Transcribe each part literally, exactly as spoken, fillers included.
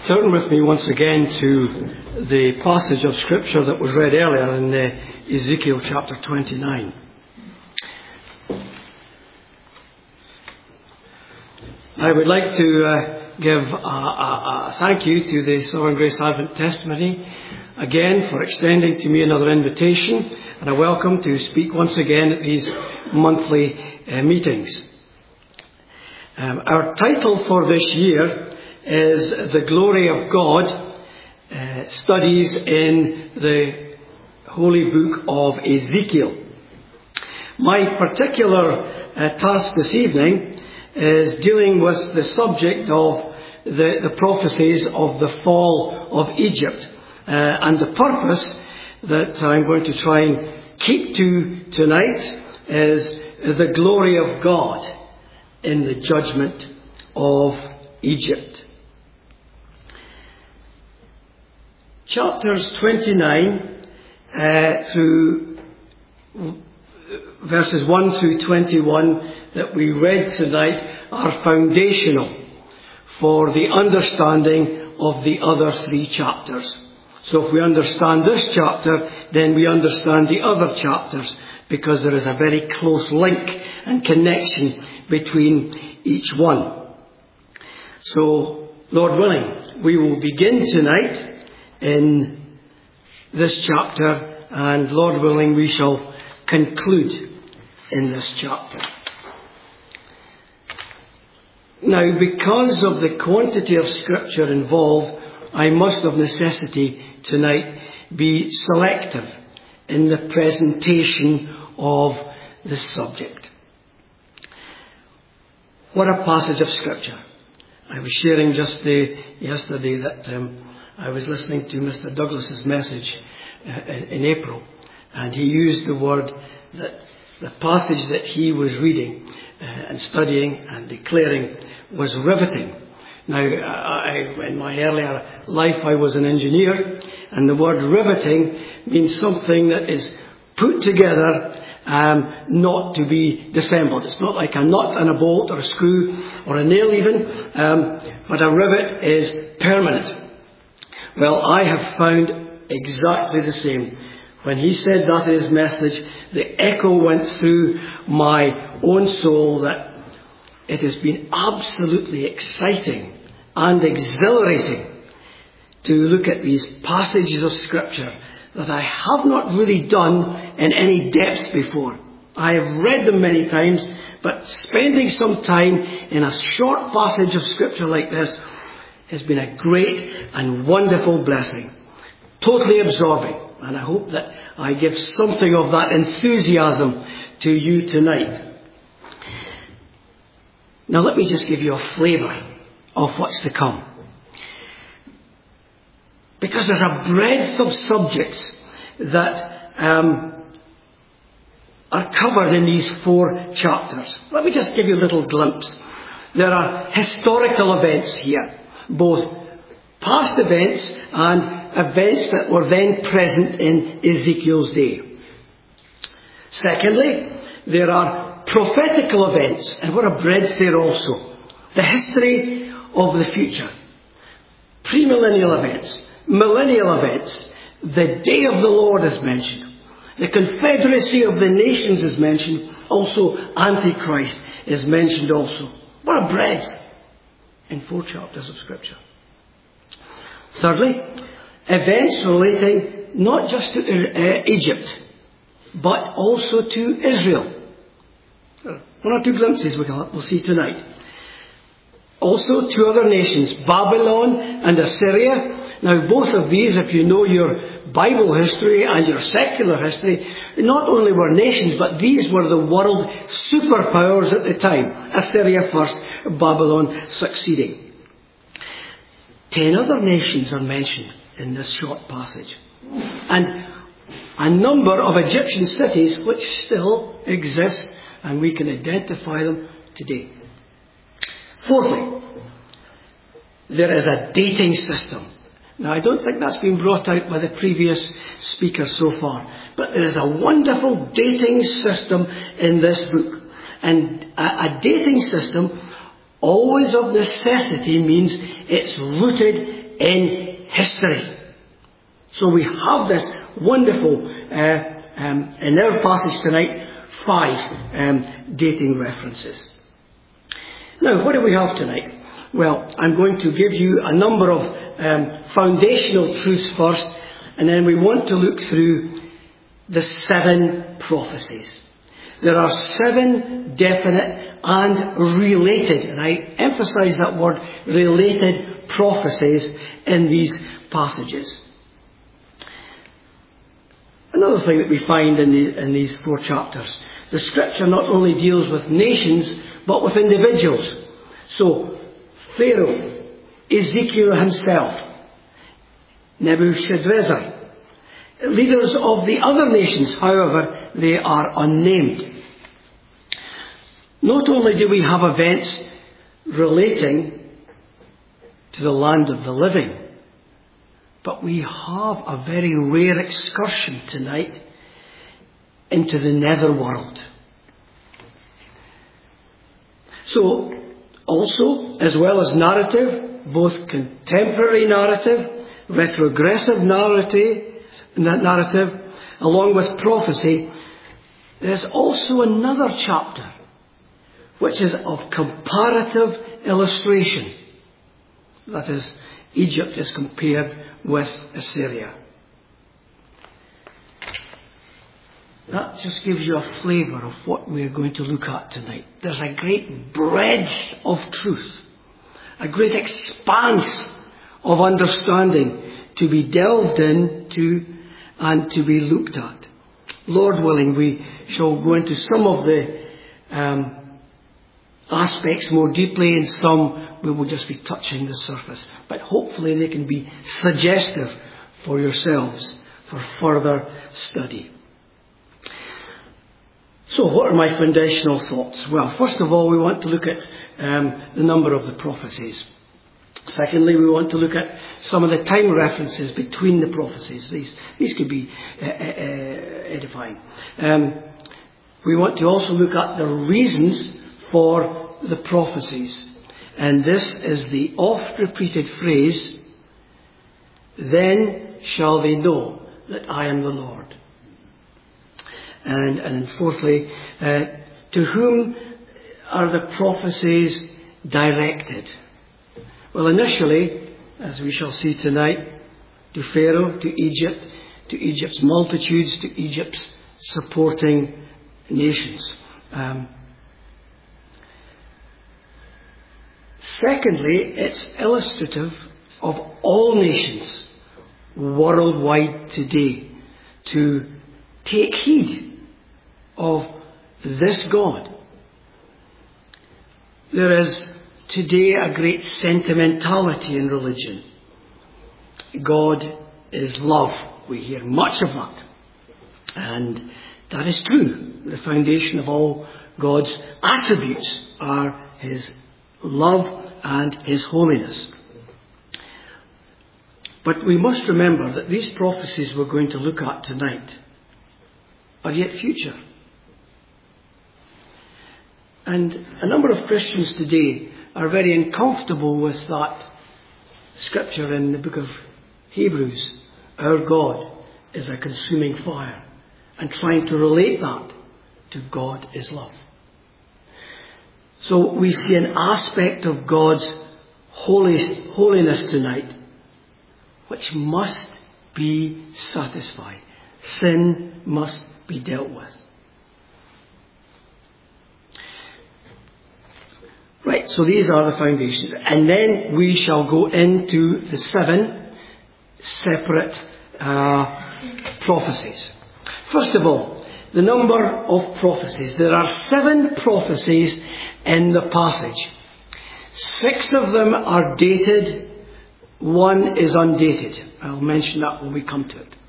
Turn with me once again to the passage of Scripture that was read earlier in uh, Ezekiel chapter twenty-nine. I would like to uh, give a, a, a thank you to the Sovereign Grace Advent Testimony again for extending to me another invitation and a welcome to speak once again at these monthly uh, meetings. Um, our title for this year is The Glory of God, uh, Studies in the Holy Book of Ezekiel. My particular uh, task this evening is dealing with the subject of the, the prophecies of the fall of Egypt. Uh, and the purpose that I'm going to try and keep to tonight is the glory of God in the judgment of Egypt. Chapters twenty-nine uh, through verses one through twenty-one that we read tonight are foundational for the understanding of the other three chapters. So if we understand this chapter, then we understand the other chapters, because there is a very close link and connection between each one. So, Lord willing, we will begin tonight in this chapter, and Lord willing, we shall conclude in this chapter. Now, because of the quantity of Scripture involved, I must of necessity tonight be selective in the presentation of the subject. What a passage of Scripture. I was sharing just uh, yesterday that um, I was listening to Mister Douglas's message uh, in, in April, and he used the word that the passage that he was reading uh, and studying and declaring was riveting. Now, I, in my earlier life, I was an engineer, and the word riveting means something that is put together, um, not to be dissembled. It's not like a nut and a bolt or a screw or a nail even, um, but a rivet is permanent. Well, I have found exactly the same. When he said that in his message, the echo went through my own soul that it has been absolutely exciting and exhilarating to look at these passages of Scripture that I have not really done in any depth before. I have read them many times, but spending some time in a short passage of Scripture like this has been a great and wonderful blessing. Totally absorbing. And I hope that I give something of that enthusiasm to you tonight. Now let me just give you a flavour of what's to come. Because there's a breadth of subjects that um, are covered in these four chapters. Let me just give you a little glimpse. There are historical events here, both past events and events that were then present in Ezekiel's day. Secondly, there are prophetical events, and what a breadth there also. The history of the future. Premillennial events, millennial events. The day of the Lord is mentioned. The confederacy of the nations is mentioned. Also, Antichrist is mentioned also. What a breadth in four chapters of Scripture. Thirdly, events relating not just to uh, Egypt, but also to Israel. One or two glimpses we'll see tonight. Also to other nations, Babylon and Assyria. Now both of these, if you know your Bible history and your secular history, not only were nations, but these were the world superpowers at the time. Assyria first, Babylon succeeding. Ten other nations are mentioned in this short passage. And a number of Egyptian cities which still exist, and we can identify them today. Fourthly, there is a dating system. Now, I don't think that's been brought out by the previous speaker so far, but there is a wonderful dating system in this book. And a, a dating system always of necessity means it's rooted in history. So we have this wonderful, uh, um, in our passage tonight, five um, dating references. Now, what do we have tonight? Well, I'm going to give you a number of um, foundational truths first, and then we want to look through the seven prophecies. There are seven definite and related, and I emphasize that word, related prophecies in these passages. Another thing that we find in, the, in these four chapters, the scripture not only deals with nations, but with individuals. So, Pharaoh, Ezekiel himself, Nebuchadnezzar, leaders of the other nations, however, they are unnamed. Not only do we have events relating to the land of the living, but we have a very rare excursion tonight into the netherworld. So, also, as well as narrative, both contemporary narrative, retrogressive narrative, narrative, along with prophecy, there's also another chapter, which is of comparative illustration. That is, Egypt is compared with Assyria. That just gives you a flavour of what we're going to look at tonight. There's a great breadth of truth, a great expanse of understanding to be delved into and to be looked at. Lord willing, we shall go into some of the um, aspects more deeply, and some we will just be touching the surface. But hopefully they can be suggestive for yourselves for further study. So what are my foundational thoughts? Well, first of all, we want to look at um, the number of the prophecies. Secondly, we want to look at some of the time references between the prophecies. These, these could be uh, uh, edifying. Um, we want to also look at the reasons for the prophecies. And this is the oft-repeated phrase, "Then shall they know that I am the Lord." And, and fourthly, uh, to whom are the prophecies directed? Well, initially, as we shall see tonight, to Pharaoh, to Egypt, to Egypt's multitudes, to Egypt's supporting nations. Um, secondly, it's illustrative of all nations worldwide today to take heed of this God. There is today a great sentimentality in religion. God is love. We hear much of that. And that is true. The foundation of all God's attributes are His love and His holiness. But we must remember that these prophecies we're going to look at tonight are yet future. And a number of Christians today are very uncomfortable with that scripture in the book of Hebrews. Our God is a consuming fire. And trying to relate that to God is love. So we see an aspect of God's holy, holiness tonight which must be satisfied. Sin must be dealt with. Right, so these are the foundations. And then we shall go into the seven separate uh, prophecies. First of all, the number of prophecies. There are seven prophecies in the passage. Six of them are dated. One is undated. I'll mention that when we come to it.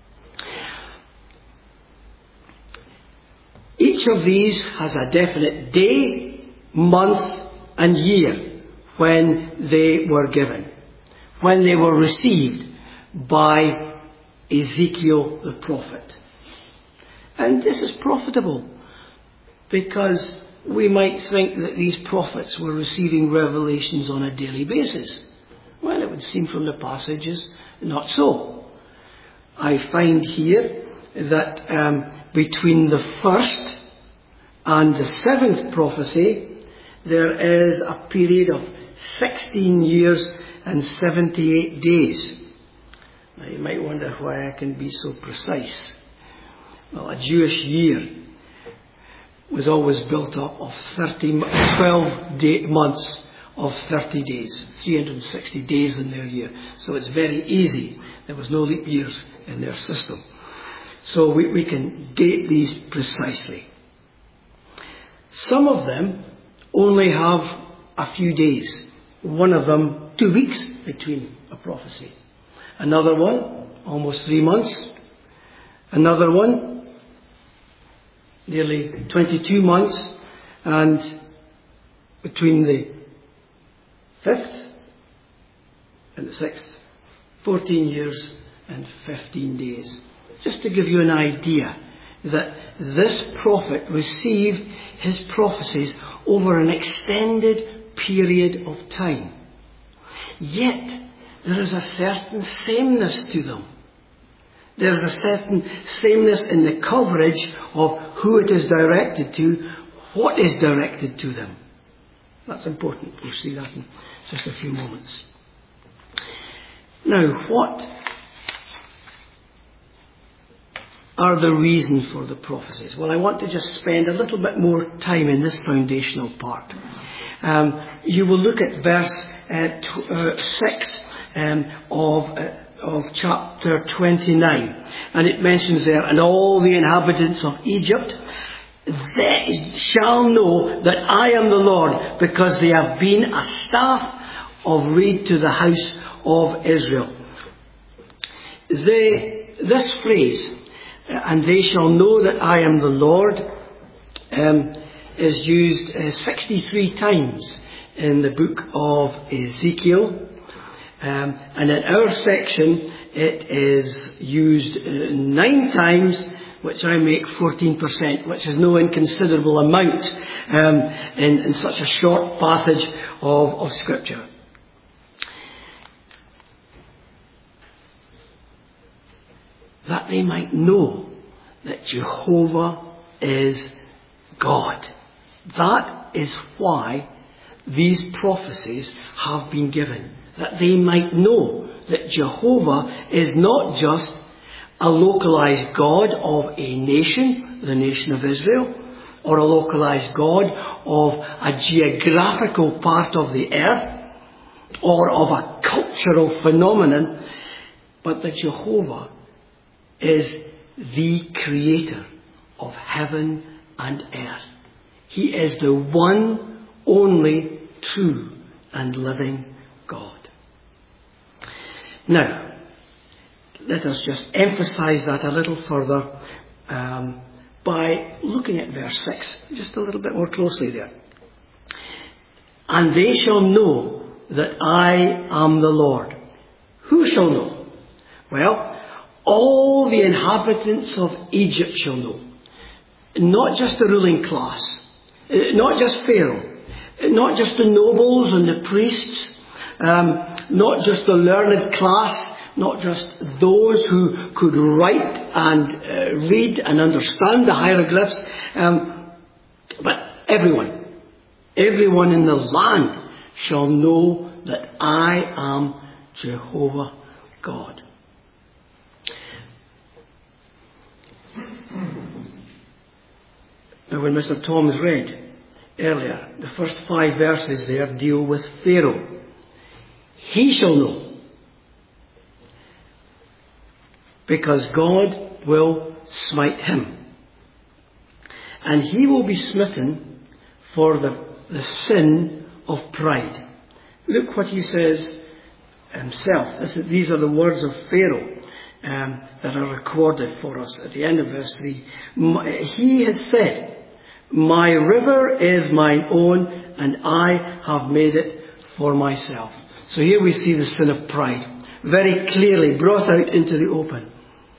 Each of these has a definite day, month, and year when they were given, when they were received by Ezekiel the prophet. And this is profitable because we might think that these prophets were receiving revelations on a daily basis. Well, it would seem from the passages, not so. I find here that um, between the first and the seventh prophecy, there is a period of sixteen years and seventy-eight days. Now you might wonder why I can be so precise. Well, a Jewish year was always built up of thirty, twelve day, months of thirty days, three hundred sixty days in their year. So it's very easy. There was no leap years in their system. So we, we can date these precisely. Some of them only have a few days. One of them, two weeks between a prophecy. Another one, almost three months. Another one, nearly twenty-two months. And between the fifth and the sixth, fourteen years and fifteen days. Just to give you an idea that this prophet received his prophecies over an extended period of time. Yet, there is a certain sameness to them. There is a certain sameness in the coverage of who it is directed to, what is directed to them. That's important. We'll see that in just a few moments. Now, what are the reasons for the prophecies? Well, I want to just spend a little bit more time in this foundational part. Um, you will look at verse uh, t- uh, six um, of, uh, of chapter twenty-nine. And it mentions there, and all the inhabitants of Egypt, they shall know that I am the Lord, because they have been a staff of reed to the house of Israel. They, this phrase, and they shall know that I am the Lord, um, is used uh, sixty-three times in the book of Ezekiel. Um, and in our section, it is used uh, nine times, which I make fourteen percent, which is no inconsiderable amount um, in, in such a short passage of, of Scripture. That they might know that Jehovah is God. That is why these prophecies have been given. That they might know that Jehovah is not just a localized God of a nation, the nation of Israel, or a localized God of a geographical part of the earth, or of a cultural phenomenon, but that Jehovah is the creator of heaven and earth. He is the one, only, true and living God. Now, let us just emphasize that a little further um, by looking at verse six just a little bit more closely there. And they shall know that I am the Lord. Who shall know? Well, all the inhabitants of Egypt shall know. Not just the ruling class, not just Pharaoh, not just the nobles and the priests, um, not just the learned class, not just those who could write and uh, read and understand the hieroglyphs, um, but everyone, everyone in the land shall know that I am Jehovah God. Now, when Mister Thomas read earlier, the first five verses there deal with Pharaoh. He shall know, because God will smite him. And he will be smitten for the, the sin of pride. Look what he says himself. This is, these are the words of Pharaoh um, that are recorded for us at the end of verse three. He has said, my river is mine own, and I have made it for myself. So here we see the sin of pride very clearly brought out into the open.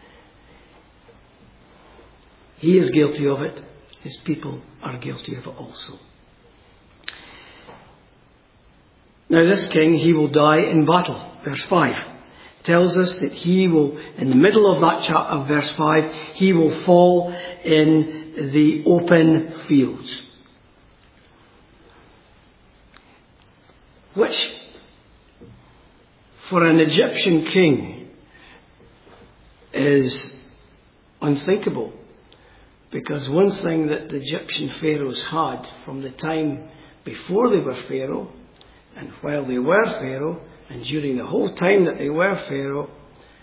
He is guilty of it. His people are guilty of it also. Now this king, he will die in battle. Verse five tells us that he will, in the middle of that chapter of verse five, he will fall in the open fields. Which, for an Egyptian king, is unthinkable. Because one thing that the Egyptian pharaohs had from the time before they were pharaoh, and while they were pharaoh, and during the whole time that they were pharaoh,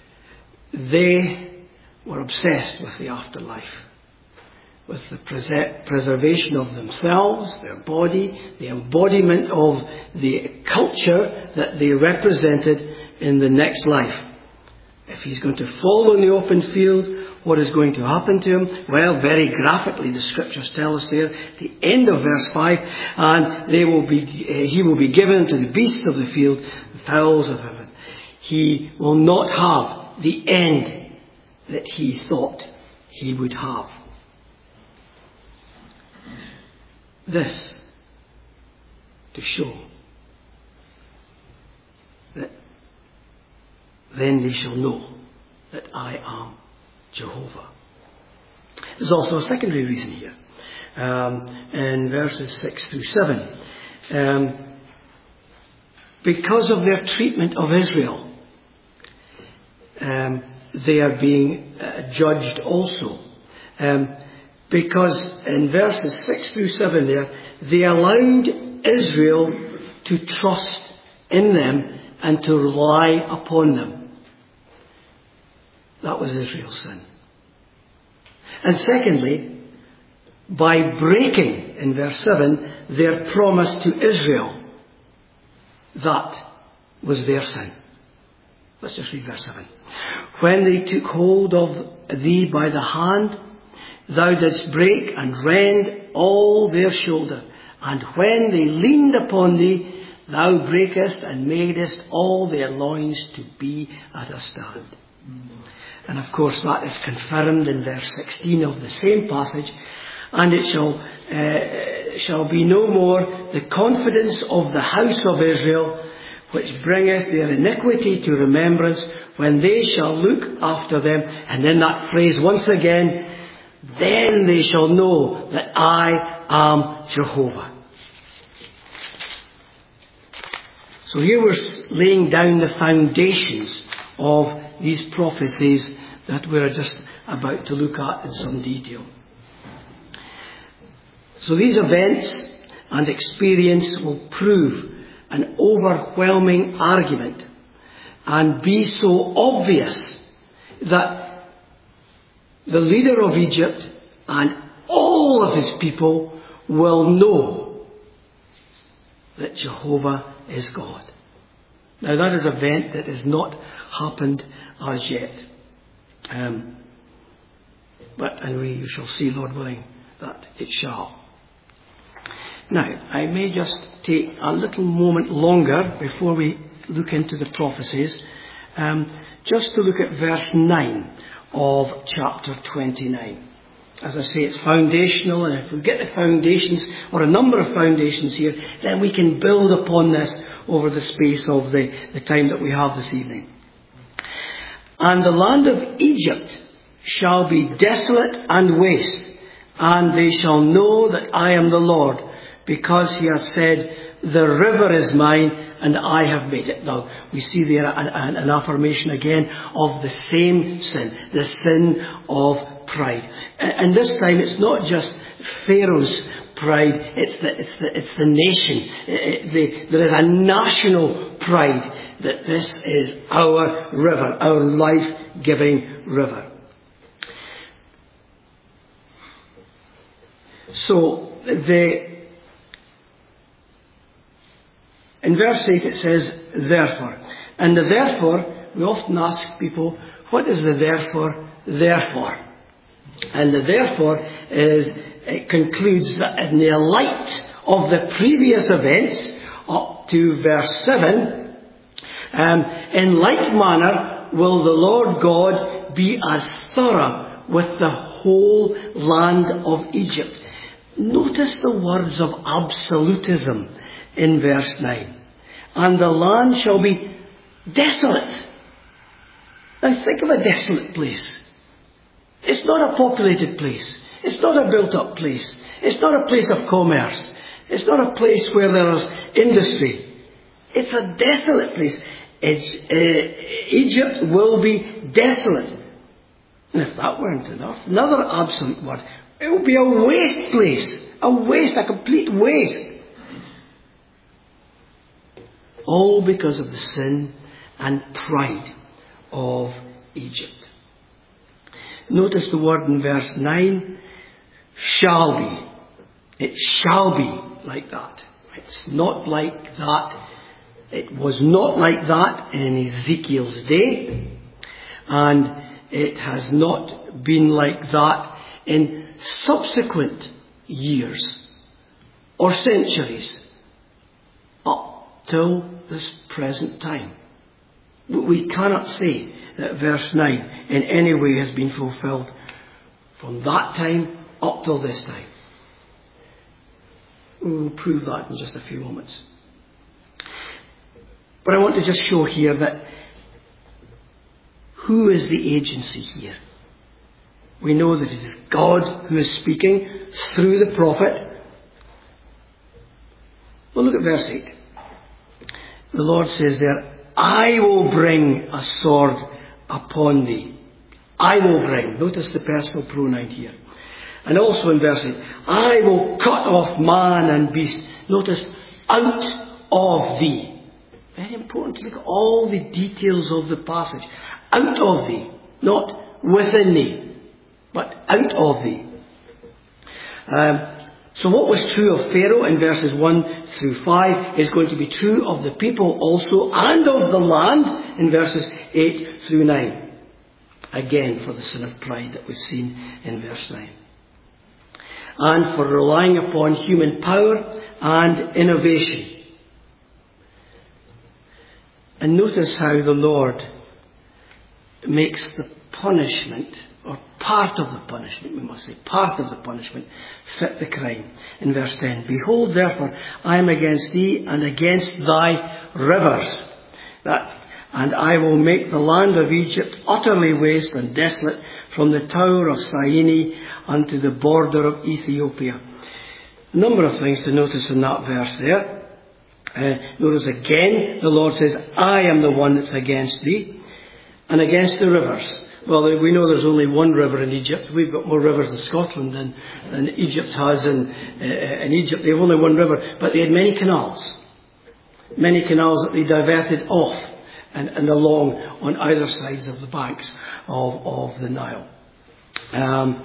they were obsessed with the afterlife, with the pres- preservation of themselves, their body, the embodiment of the culture that they represented in the next life. If he's going to fall in the open field, what is going to happen to him? Well, very graphically, the scriptures tell us there, at the end of verse five, and they will be, uh, he will be given to the beasts of the field, the fowls of heaven. He will not have the end that he thought he would have. This to show that then they shall know that I am Jehovah. There's also a secondary reason here. Um, in verses six through seven. Um, because of their treatment of Israel, um, they are being uh, judged also. Um, because in verses six through seven there, they allowed Israel to trust in them and to rely upon them. That was Israel's sin. And secondly, by breaking, in verse seven, their promise to Israel, that was their sin. Let's just read verse seven. When they took hold of thee by the hand, thou didst break and rend all their shoulder. And when they leaned upon thee, thou breakest and madest all their loins to be at a stand. And of course that is confirmed in verse sixteen of the same passage. And it shall, uh, shall be no more the confidence of the house of Israel, which bringeth their iniquity to remembrance, when they shall look after them. And then that phrase once again, then they shall know that I am Jehovah. So here we're laying down the foundations of these prophecies that we're just about to look at in some detail. So these events and experience will prove an overwhelming argument and be so obvious that the leader of Egypt and all of his people will know that Jehovah is God. Now that is an event that has not happened as yet. Um, but, and we shall see, Lord willing, that it shall. Now, I may just take a little moment longer before we look into the prophecies, um, just to look at verse nine of chapter twenty-nine. As I say, it's foundational, and if we get the foundations, or a number of foundations here, then we can build upon this over the space of the, the time that we have this evening. And the land of Egypt shall be desolate and waste, and they shall know that I am the Lord, because he has said, the river is mine, and I have made it. Now, we see there an, an, an affirmation again of the same sin, the sin of pride. And, and this time it's not just Pharaoh's pride, it's the, it's the, it's the nation. It, it, the, there is a national pride that this is our river, our life-giving river. So, the in verse eight it says, therefore. And the therefore, we often ask people, what is the therefore, therefore? And the therefore is, it concludes that in the light of the previous events, up to verse seven, um, in like manner will the Lord God be as thorough with the whole land of Egypt. Notice the words of absolutism in verse nine. and the land shall be desolate. Now think of a desolate place. It's not a populated place. It's not a built-up place. It's not a place of commerce. It's not a place where there is industry. It's a desolate place. It's, uh, Egypt will be desolate. And if that weren't enough, another absolute word, it will be a waste place. A waste, a complete waste. All because of the sin and pride of Egypt. Notice the word in verse nine, shall be. It shall be like that. It's not like that. It was not like that in Ezekiel's day. And it has not been like that in subsequent years or centuries up till this present time. We cannot say that verse nine in any way has been fulfilled from that time up till this time. We'll prove that in just a few moments. But I want to just show here that who is the agency here? We know that it is God who is speaking through the prophet. Well, look at verse eight. The Lord says there, I will bring a sword upon thee. I will bring. Notice the personal pronoun here. And also in verse eight, I will cut off man and beast. Notice, out of thee. Very important to look at all the details of the passage. Out of thee. Not within thee, but out of thee. Um, so what was true of Pharaoh in verses one through five is going to be true of the people also, and of the land in verses eight through nine. Again, for the sin of pride that we've seen in verse nine. And for relying upon human power and innovation. And notice how the Lord makes the punishment, or part of the punishment, we must say, part of the punishment, fit the crime. In verse ten, behold, therefore, I am against thee and against thy rivers, that, and I will make the land of Egypt utterly waste and desolate from the tower of Syene unto the border of Ethiopia. A number of things to notice in that verse there. Uh, notice again, the Lord says, I am the one that's against thee, and against the rivers. Well, we know there's only one river in Egypt. We've got more rivers in Scotland than, than Egypt has in, uh, in Egypt. They have only one river, but they had many canals. Many canals that they diverted off and, and along on either sides of the banks of, of the Nile. Um,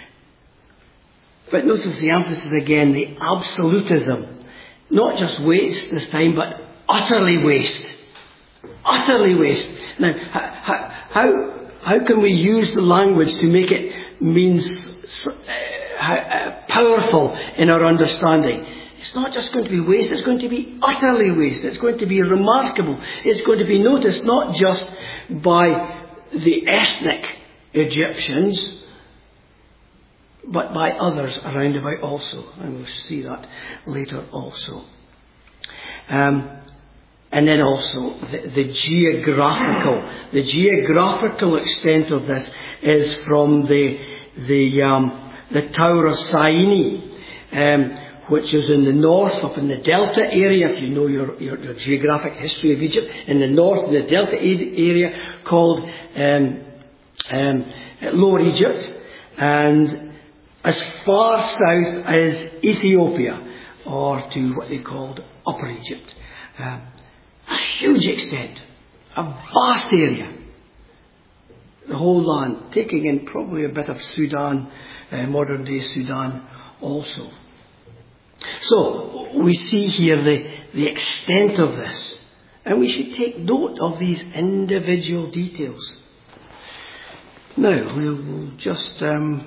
but notice the emphasis again, the absolutism. Not just waste this time, but utterly waste. Utterly waste. Now, how, how, how can we use the language to make it mean uh, powerful in our understanding? It's not just going to be waste, it's going to be utterly waste. It's going to be remarkable. It's going to be noticed not just by the ethnic Egyptians, but by others around about also. And we'll see that later also. Um, and then also the, the geographical, the geographical extent of this is from the the um, the Tower of Syene, um, which is in the north, up in the Delta area. If you know your, your, your geographic history of Egypt, in the north, in the Delta area called um, um, Lower Egypt, and as far south as Ethiopia, or to what they called Upper Egypt. Um, a huge extent, a vast area. The whole land, taking in probably a bit of Sudan, uh, modern day Sudan also. So, we see here the, the extent of this. And we should take note of these individual details. Now, we'll just... Um,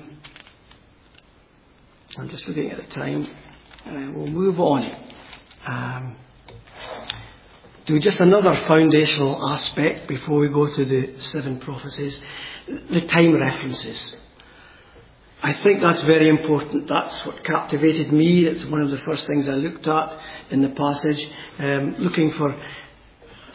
I'm just looking at the time. Uh, we'll move on um, to just another foundational aspect before we go to the seven prophecies, the time references. I think that's very important. That's what captivated me. It's one of the first things I looked at in the passage, um, looking for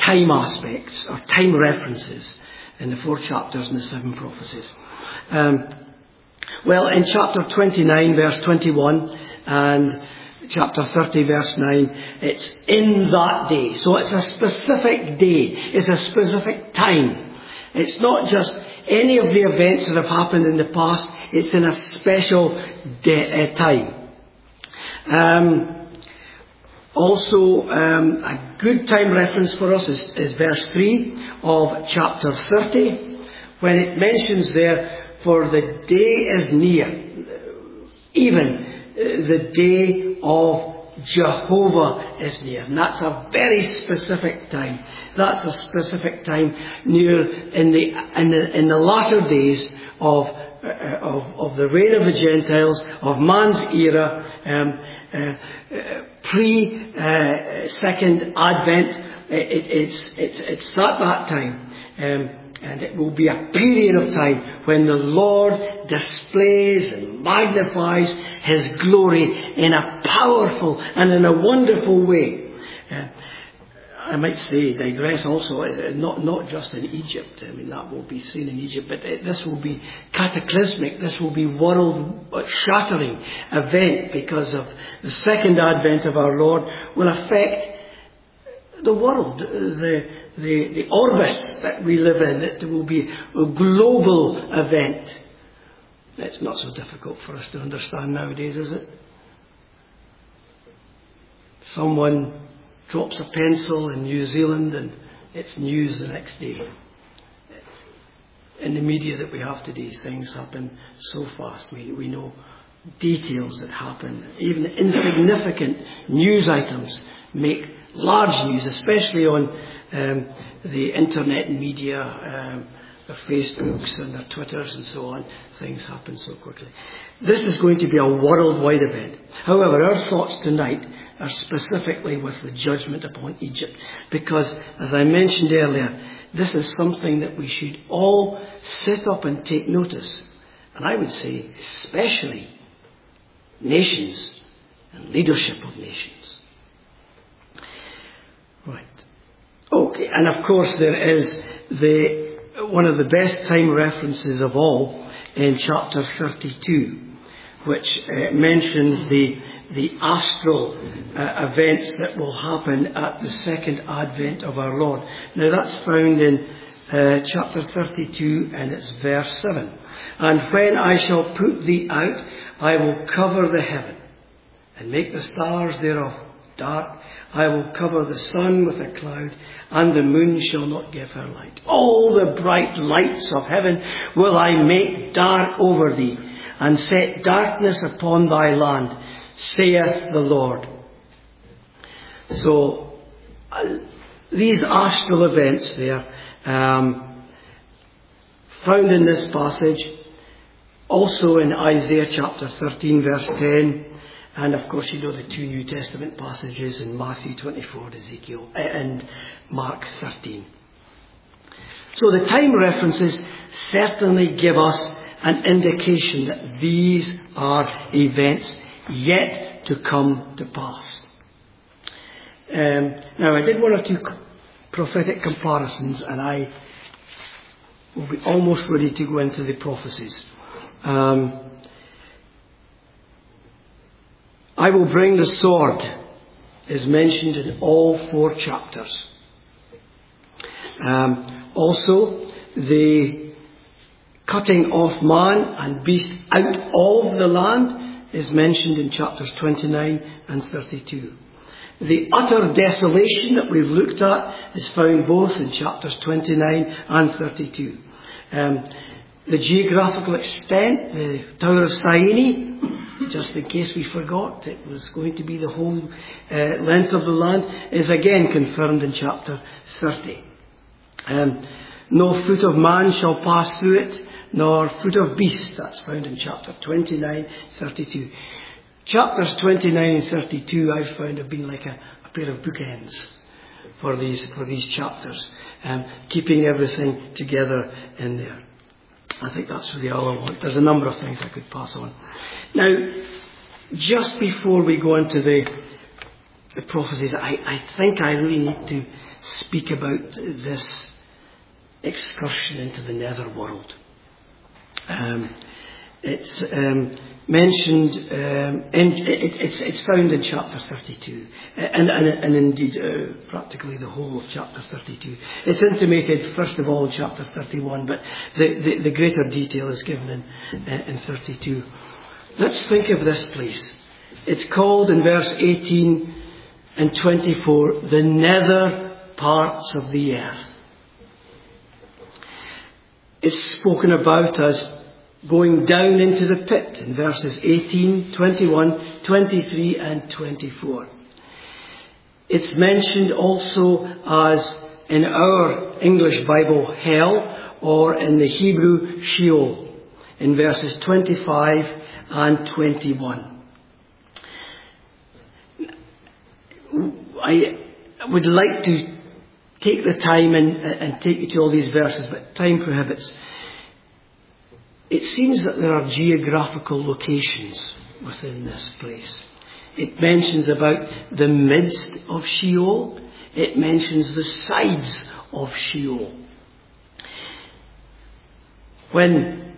time aspects or time references in the four chapters and the seven prophecies. Um, well, in chapter twenty-nine, verse twenty-one, and chapter thirty, verse nine, it's in that day. So it's a specific day. It's a specific time. It's not just any of the events that have happened in the past. It's in a special de- uh, time. Um, also, um, a good time reference for us is, is verse three of chapter thirty, when it mentions there, for the day is near, even uh, the day of Jehovah is near. And that's a very specific time. That's a specific time near in the in the, in the latter days of uh, of of the reign of the Gentiles, of man's era, um, uh, uh, pre uh, second Advent. It, it, it's it's it's at that time. Um, And it will be a period of time when the Lord displays and magnifies His glory in a powerful and in a wonderful way. Uh, I might say, digress also, uh, not, not just in Egypt. I mean, that will be seen in Egypt, but it, this will be cataclysmic. This will be world-shattering event, because of the second advent of our Lord will affect the world, the, the, the orbis that we live in. It will be a global event. It's not so difficult for us to understand nowadays, is it? Someone drops a pencil in New Zealand and it's news the next day. In the media that we have today, things happen so fast. We, we know details that happen. Even insignificant news items make large news, especially on um, the internet media, um, their Facebooks and their Twitters and so on. Things happen so quickly. This is going to be a worldwide event. However, our thoughts tonight are specifically with the judgment upon Egypt, because, as I mentioned earlier, this is something that we should all sit up and take notice. And I would say especially nations and leadership of nations. Right. Okay, and of course there is the one of the best time references of all in chapter thirty-two, which uh, mentions the the astral uh, events that will happen at the second advent of our Lord. Now that's found in uh, chapter thirty-two, and it's verse seven. And when I shall put thee out, I will cover the heaven and make the stars thereof dark. I will cover the sun with a cloud, and the moon shall not give her light. All the bright lights of heaven will I make dark over thee, and set darkness upon thy land, saith the Lord. So, uh, these astral events there, um, found in this passage, also in Isaiah chapter thirteen, verse ten, and of course, you know the two New Testament passages in Matthew twenty-four, Ezekiel, and Mark thirteen. So the time references certainly give us an indication that these are events yet to come to pass. Um, now, I did one or two prophetic comparisons, and I will be almost ready to go into the prophecies. Um, I will bring the sword is mentioned in all four chapters. Um, also, the cutting off man and beast out of the land is mentioned in chapters twenty-nine and thirty-two. The utter desolation that we've looked at is found both in chapters twenty-nine and thirty-two. Um, the geographical extent, the Tower of Syene, just in case we forgot, it was going to be the whole uh, length of the land, is again confirmed in chapter thirty. Um, no foot of man shall pass through it, nor foot of beast. That's found in chapter twenty-nine, thirty-two. Chapters twenty-nine and thirty-two I've found have been like a, a pair of bookends for these for these chapters, um, keeping everything together in there. I think that's really all I want. There's a number of things I could pass on. Now, just before we go into the, the prophecies, I, I think I really need to speak about this excursion into the netherworld. Um, it's um, mentioned, um, in, it, it's, it's found in chapter thirty-two, and, and, and indeed uh, practically the whole of chapter thirty-two. It's intimated first of all in chapter thirty-one, but the, the, the greater detail is given in, in thirty-two. Let's think of this place. It's called in verse eighteen and twenty-four, the nether parts of the earth. It's spoken about as going down into the pit in verses eighteen, twenty-one, twenty-three and twenty-four. It's mentioned also as in our English Bible hell, or in the Hebrew Sheol in verses twenty-five and twenty-one. I would like to take the time and, and take you to all these verses, but time prohibits. It seems that there are geographical locations within this place. It mentions about the midst of Sheol. It mentions the sides of Sheol. When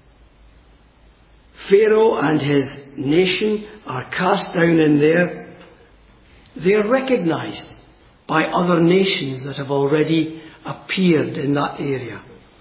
Pharaoh and his nation are cast down in there, they are recognized by other nations that have already appeared in that area.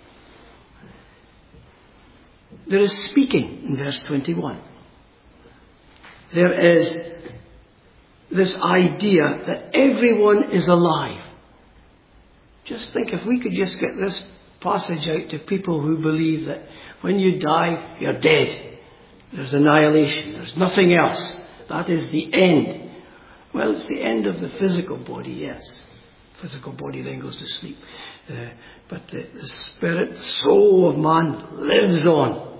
There is speaking in verse twenty-one. There is this idea that everyone is alive. Just think, if we could just get this passage out to people who believe that when you die, you're dead. There's annihilation. There's nothing else. That is the end. Well, it's the end of the physical body, yes. Physical body then goes to sleep. Uh, but the, the spirit, the soul of man lives on.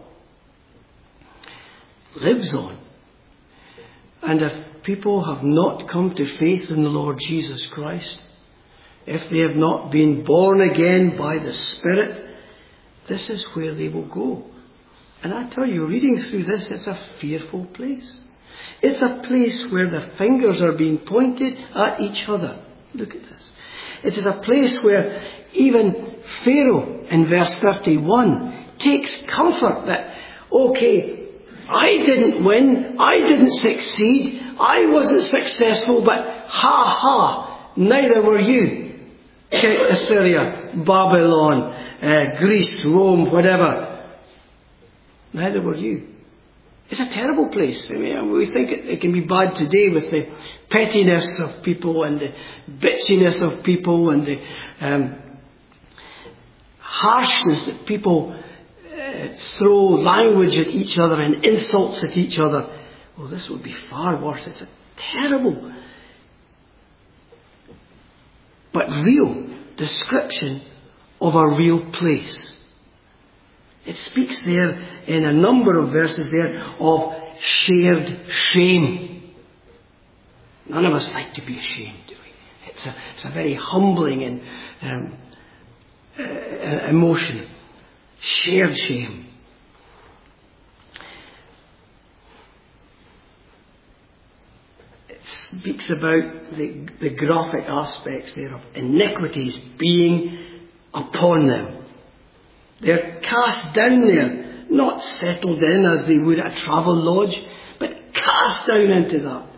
Lives on. And if people have not come to faith in the Lord Jesus Christ, if they have not been born again by the Spirit, this is where they will go. And I tell you, reading through this, it's a fearful place. It's a place where the fingers are being pointed at each other. Look at this. It is a place where even Pharaoh in verse thirty-one takes comfort that, okay, I didn't win, I didn't succeed, I wasn't successful, but ha ha, neither were you. Assyria, Babylon, uh, Greece, Rome, whatever. Neither were you. It's a terrible place. I mean, we think it, it can be bad today with the pettiness of people and the bitchiness of people and the um, harshness that people uh, throw language at each other and insults at each other. Well, this would be far worse. It's a terrible but real description of a real place. It speaks there in a number of verses there of shared shame. None of us like to be ashamed, do we? It's a, it's a very humbling and um, uh, emotion. Shared shame. It speaks about the, the graphic aspects there of iniquities being upon them. They're cast down there, not settled in as they would at a travel lodge, but cast down into that.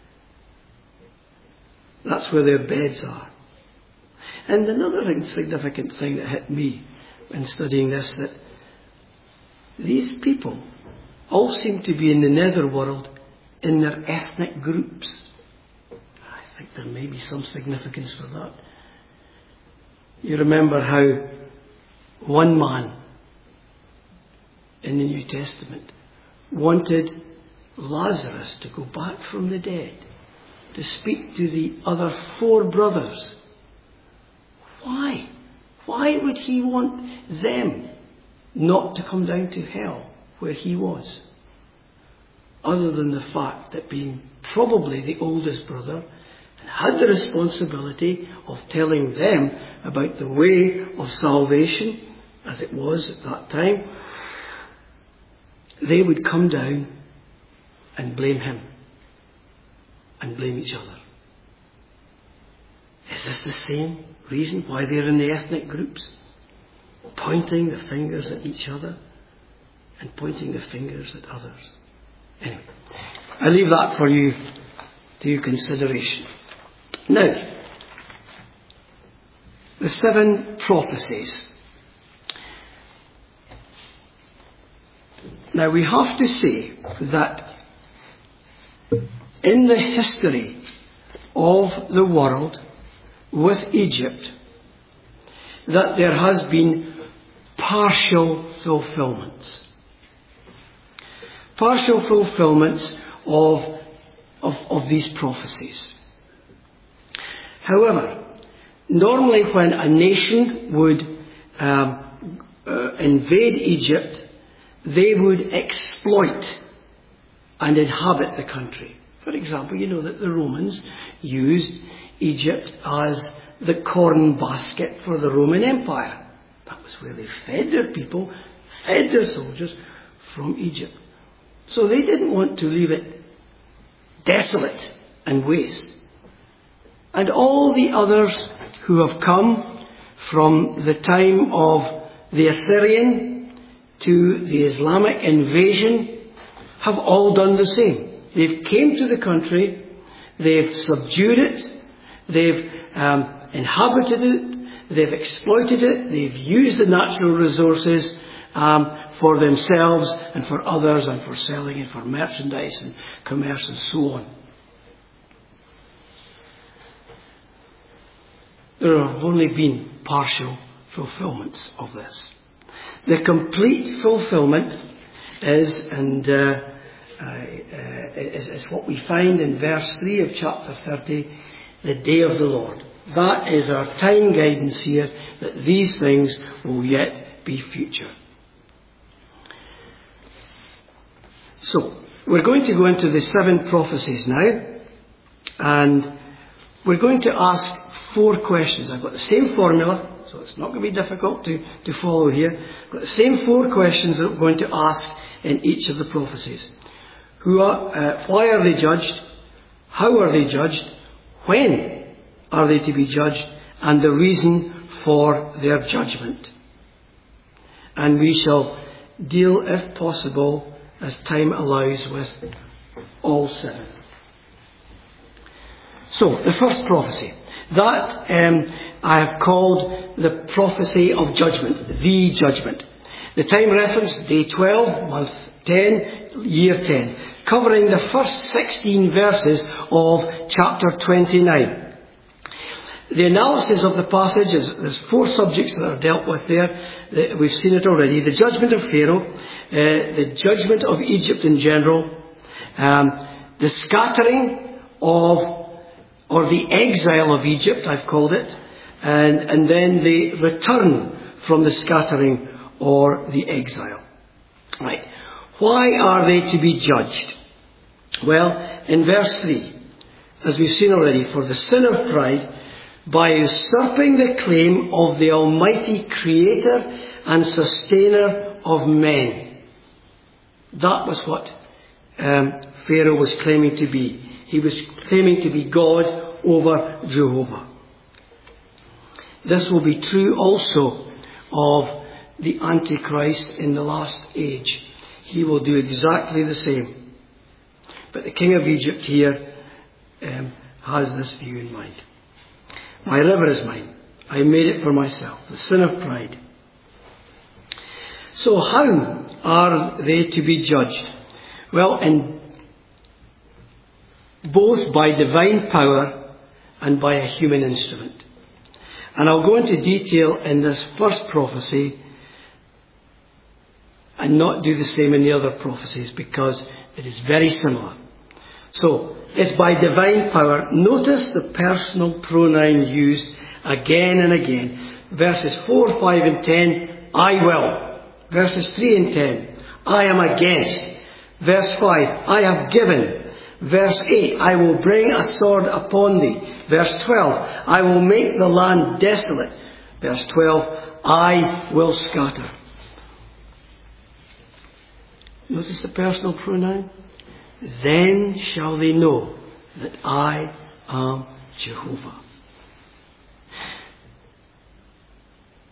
That's where their beds are. And another significant thing that hit me in studying this, that these people all seem to be in the netherworld in their ethnic groups. I think there may be some significance for that. You remember how one man in the New Testament wanted Lazarus to go back from the dead, to speak to the other four brothers. Why? Why would he want them not to come down to hell where he was? Other than the fact that being probably the oldest brother and had the responsibility of telling them about the way of salvation, as it was at that time, they would come down and blame him and blame each other. Is this the same reason why they're in the ethnic groups? Pointing the fingers at each other and pointing the fingers at others. Anyway, I leave that for you to your consideration. Now, the seven prophecies. Now we have to say that in the history of the world with Egypt, that there has been partial fulfillments. Partial fulfillments of, of, of these prophecies. However, normally when a nation would um, uh, invade Egypt, they would exploit and inhabit the country. For example, you know that the Romans used Egypt as the corn basket for the Roman Empire. That was where they fed their people, fed their soldiers from Egypt. So they didn't want to leave it desolate and waste. And all the others who have come from the time of the Assyrian to the Islamic invasion have all done the same. They've came to the country, they've subdued it, they've um, inhabited it, they've exploited it, they've used the natural resources um, for themselves and for others and for selling and for merchandise and commerce and so on. There have only been partial fulfillments of this. The complete fulfillment is, and uh, uh, is, is what we find in verse three of chapter thirty, the day of the Lord. That is our time guidance here, that these things will yet be future. So, we're going to go into the seven prophecies now, and we're going to ask four questions. I've got the same formula, so it's not going to be difficult to, to follow here. I've got the same four questions that we're going to ask in each of the prophecies. Who are, uh, why are they judged? How are they judged? When are they to be judged? And the reason for their judgment. And we shall deal, if possible, as time allows, with all seven. So, the first prophecy. That um, I have called the prophecy of judgment, the judgment. The time reference, day twelve, month ten, year ten, covering the first sixteen verses of chapter twenty-nine. The analysis of the passage is, there's four subjects that are dealt with there. We've seen it already. The judgment of Pharaoh, uh, the judgment of Egypt in general, um, the scattering of or the exile of Egypt, I've called it, and, and then the return from the scattering or the exile. Right. Why are they to be judged? Well, in verse three, as we've seen already, for the sin of pride, by usurping the claim of the Almighty Creator and Sustainer of men. That was what um, Pharaoh was claiming to be. He was claiming to be God over Jehovah. This will be true also of the Antichrist in the last age. He will do exactly the same. But the king of Egypt here um, has this view in mind. My river is mine. I made it for myself. The sin of pride. So how are they to be judged? Well, in both by divine power and by a human instrument. And I'll go into detail in this first prophecy and not do the same in the other prophecies because it is very similar. So, it's by divine power. Notice the personal pronoun used again and again. Verses four, five and ten, I will. Verses three and ten, I am against. Verse five, I have given. Verse eight, I will bring a sword upon thee. Verse twelve, I will make the land desolate. Verse twelve, I will scatter. Notice the personal pronoun. Then shall they know that I am Jehovah.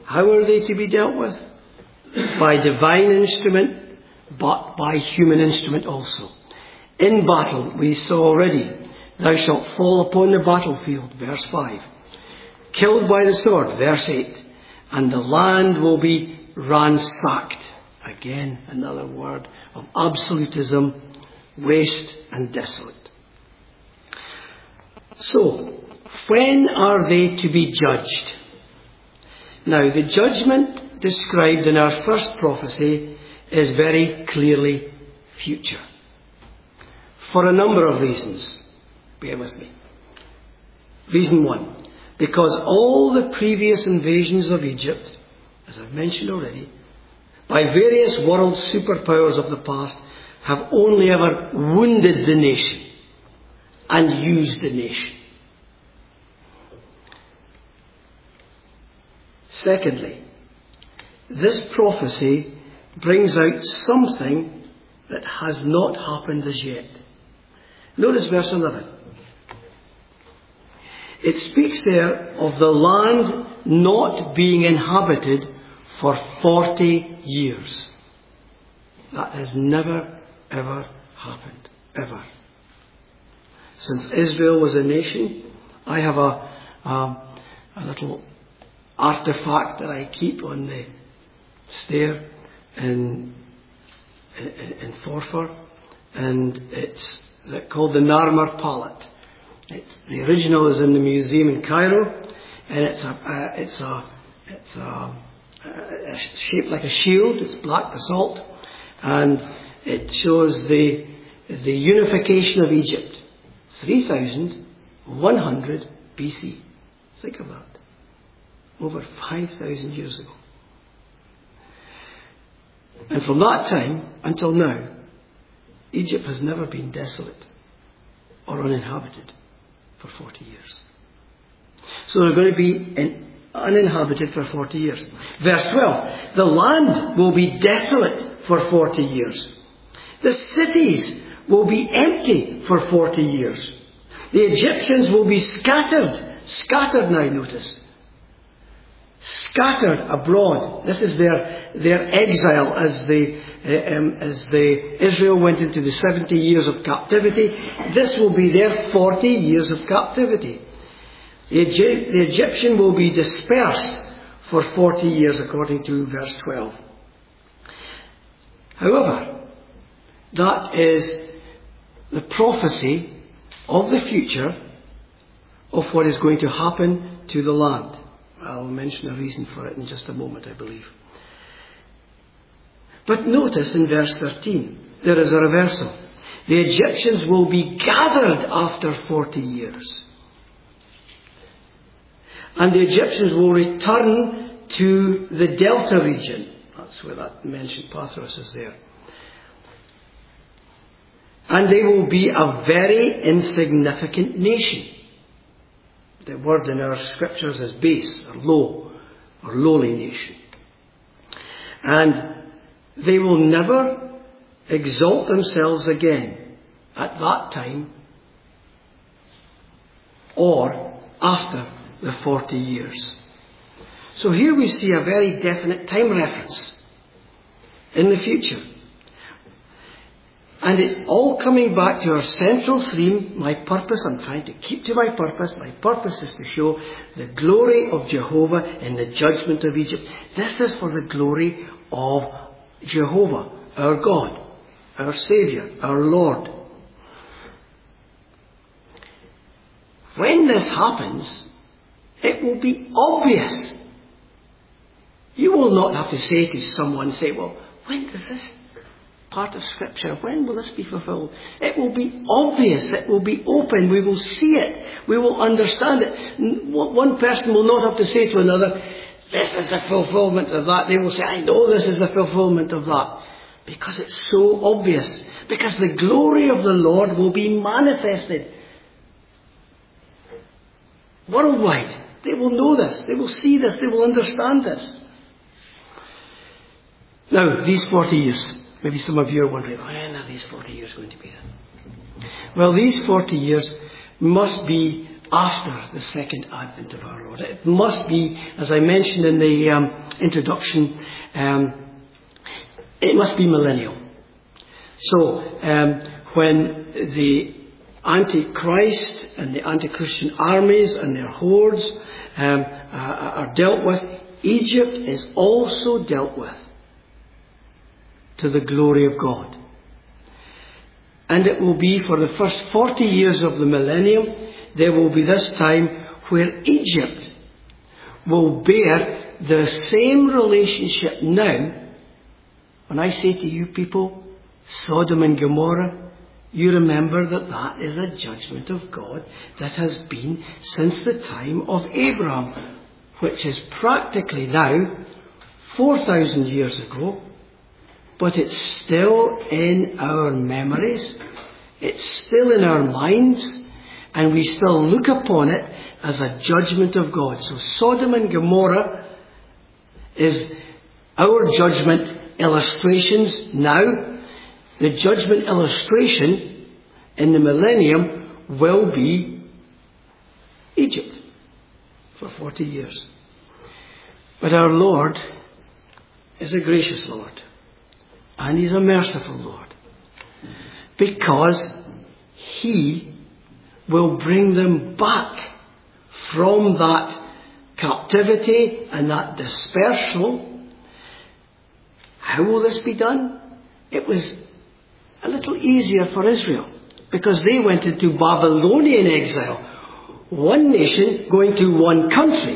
How are they to be dealt with? By divine instrument, but by human instrument also. In battle, we saw already, thou shalt fall upon the battlefield, verse five. Killed by the sword, verse eight. And the land will be ransacked. Again, another word of absolutism, waste and desolate. So, when are they to be judged? Now, the judgment described in our first prophecy is very clearly future. For a number of reasons. Bear with me. Reason one. Because all the previous invasions of Egypt, as I've mentioned already, by various world superpowers of the past, have only ever wounded the nation and used the nation. Secondly, this prophecy brings out something that has not happened as yet. Notice verse eleven. It speaks there of the land not being inhabited for forty years. That has never, ever happened. Ever. Since Israel was a nation, I have a, a, a little artifact that I keep on the stair in, in, in Forfar, and it's called the Narmer palette. It, the original is in the museum in Cairo, and it's a, uh, it's a, it's a, uh, shaped like a shield. It's black basalt, and it shows the the unification of Egypt, three thousand one hundred B C. Think of that, over five thousand years ago. And from that time until now, Egypt has never been desolate or uninhabited for forty years. So they're going to be in, uninhabited for forty years. Verse twelve, the land will be desolate for forty years. The cities will be empty for forty years. The Egyptians will be scattered. Scattered now, notice. Scattered abroad. This is their their exile as they uh, um, as the Israel went into the seventy years of captivity. This will be their forty years of captivity. The, Egy- the Egyptian will be dispersed for forty years, according to verse twelve. However, that is the prophecy of the future of what is going to happen to the land. I'll mention a reason for it in just a moment, I believe. But notice in verse thirteen, there is a reversal. The Egyptians will be gathered after forty years. And the Egyptians will return to the Delta region. That's where that mentioned Pathros is there. And they will be a very insignificant nation. The word in our scriptures is base, or low, or lowly nation. And they will never exalt themselves again at that time or after the forty years. So here we see a very definite time reference in the future. And it's all coming back to our central theme, my purpose. I'm trying to keep to my purpose. My purpose is to show the glory of Jehovah in the judgment of Egypt. This is for the glory of Jehovah, our God, our Saviour, our Lord. When this happens, it will be obvious. You will not have to say to someone, say, well, when does this part of Scripture, when will this be fulfilled? It will be obvious. It will be open. We will see it. We will understand it. One person will not have to say to another, this is the fulfillment of that. They will say, I know this is the fulfillment of that. Because it's so obvious. Because the glory of the Lord will be manifested worldwide. They will know this. They will see this. They will understand this. Now, these forty years. Maybe some of you are wondering, when are these forty years going to be then? Well, these forty years must be after the second advent of our Lord. It must be, as I mentioned in the um, introduction, um, it must be millennial. So, um, when the Antichrist and the anti-Christian armies and their hordes um, are dealt with, Egypt is also dealt with to the glory of God. And it will be for the first forty years of the millennium, there will be this time where Egypt will bear the same relationship now. When I say to you people, Sodom and Gomorrah, you remember that that is a judgment of God that has been since the time of Abraham, which is practically now four thousand years ago, but it's still in our memories, it's still in our minds, and we still look upon it as a judgment of God. So Sodom and Gomorrah is our judgment illustrations now. The judgment illustration in the millennium will be Egypt for forty years. But our Lord is a gracious Lord, and He's a merciful Lord, because He will bring them back from that captivity and that dispersal. How will this be done? It was a little easier for Israel, because they went into Babylonian exile. One nation going to one country.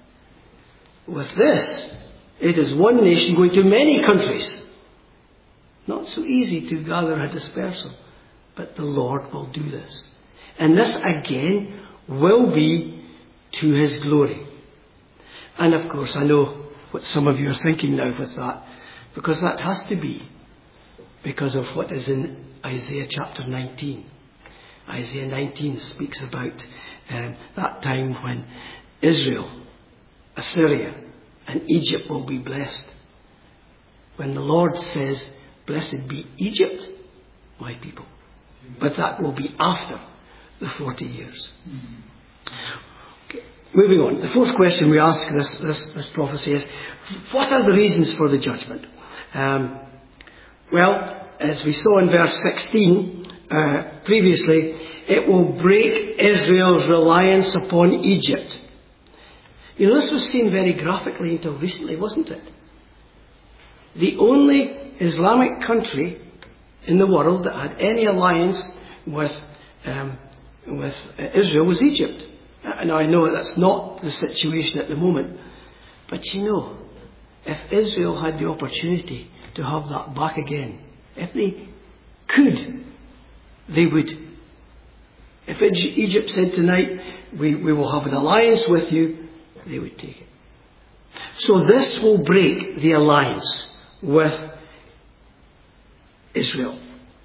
With this, it is one nation going to many countries. Not so easy to gather a dispersal, but the Lord will do this. And this again will be to His glory. And of course, I know what some of you are thinking now with that, because that has to be because of what is in Isaiah chapter nineteen. Isaiah nineteen speaks about um, that time when Israel, Assyria, and Egypt will be blessed. When the Lord says, "Blessed be Egypt, my people." But that will be after the forty years. Okay. Moving on. The fourth question we ask this, this, this prophecy is, what are the reasons for the judgment? Um, well, as we saw in verse sixteen uh, previously, it will break Israel's reliance upon Egypt. You know, this was seen very graphically until recently, wasn't it? The only Islamic country in the world that had any alliance with um, with Israel was Egypt. And I know that's not the situation at the moment, but you know, if Israel had the opportunity to have that back again, if they could, they would. If Egypt said tonight, we, we will have an alliance with you, they would take it. So this will break the alliance with Israel.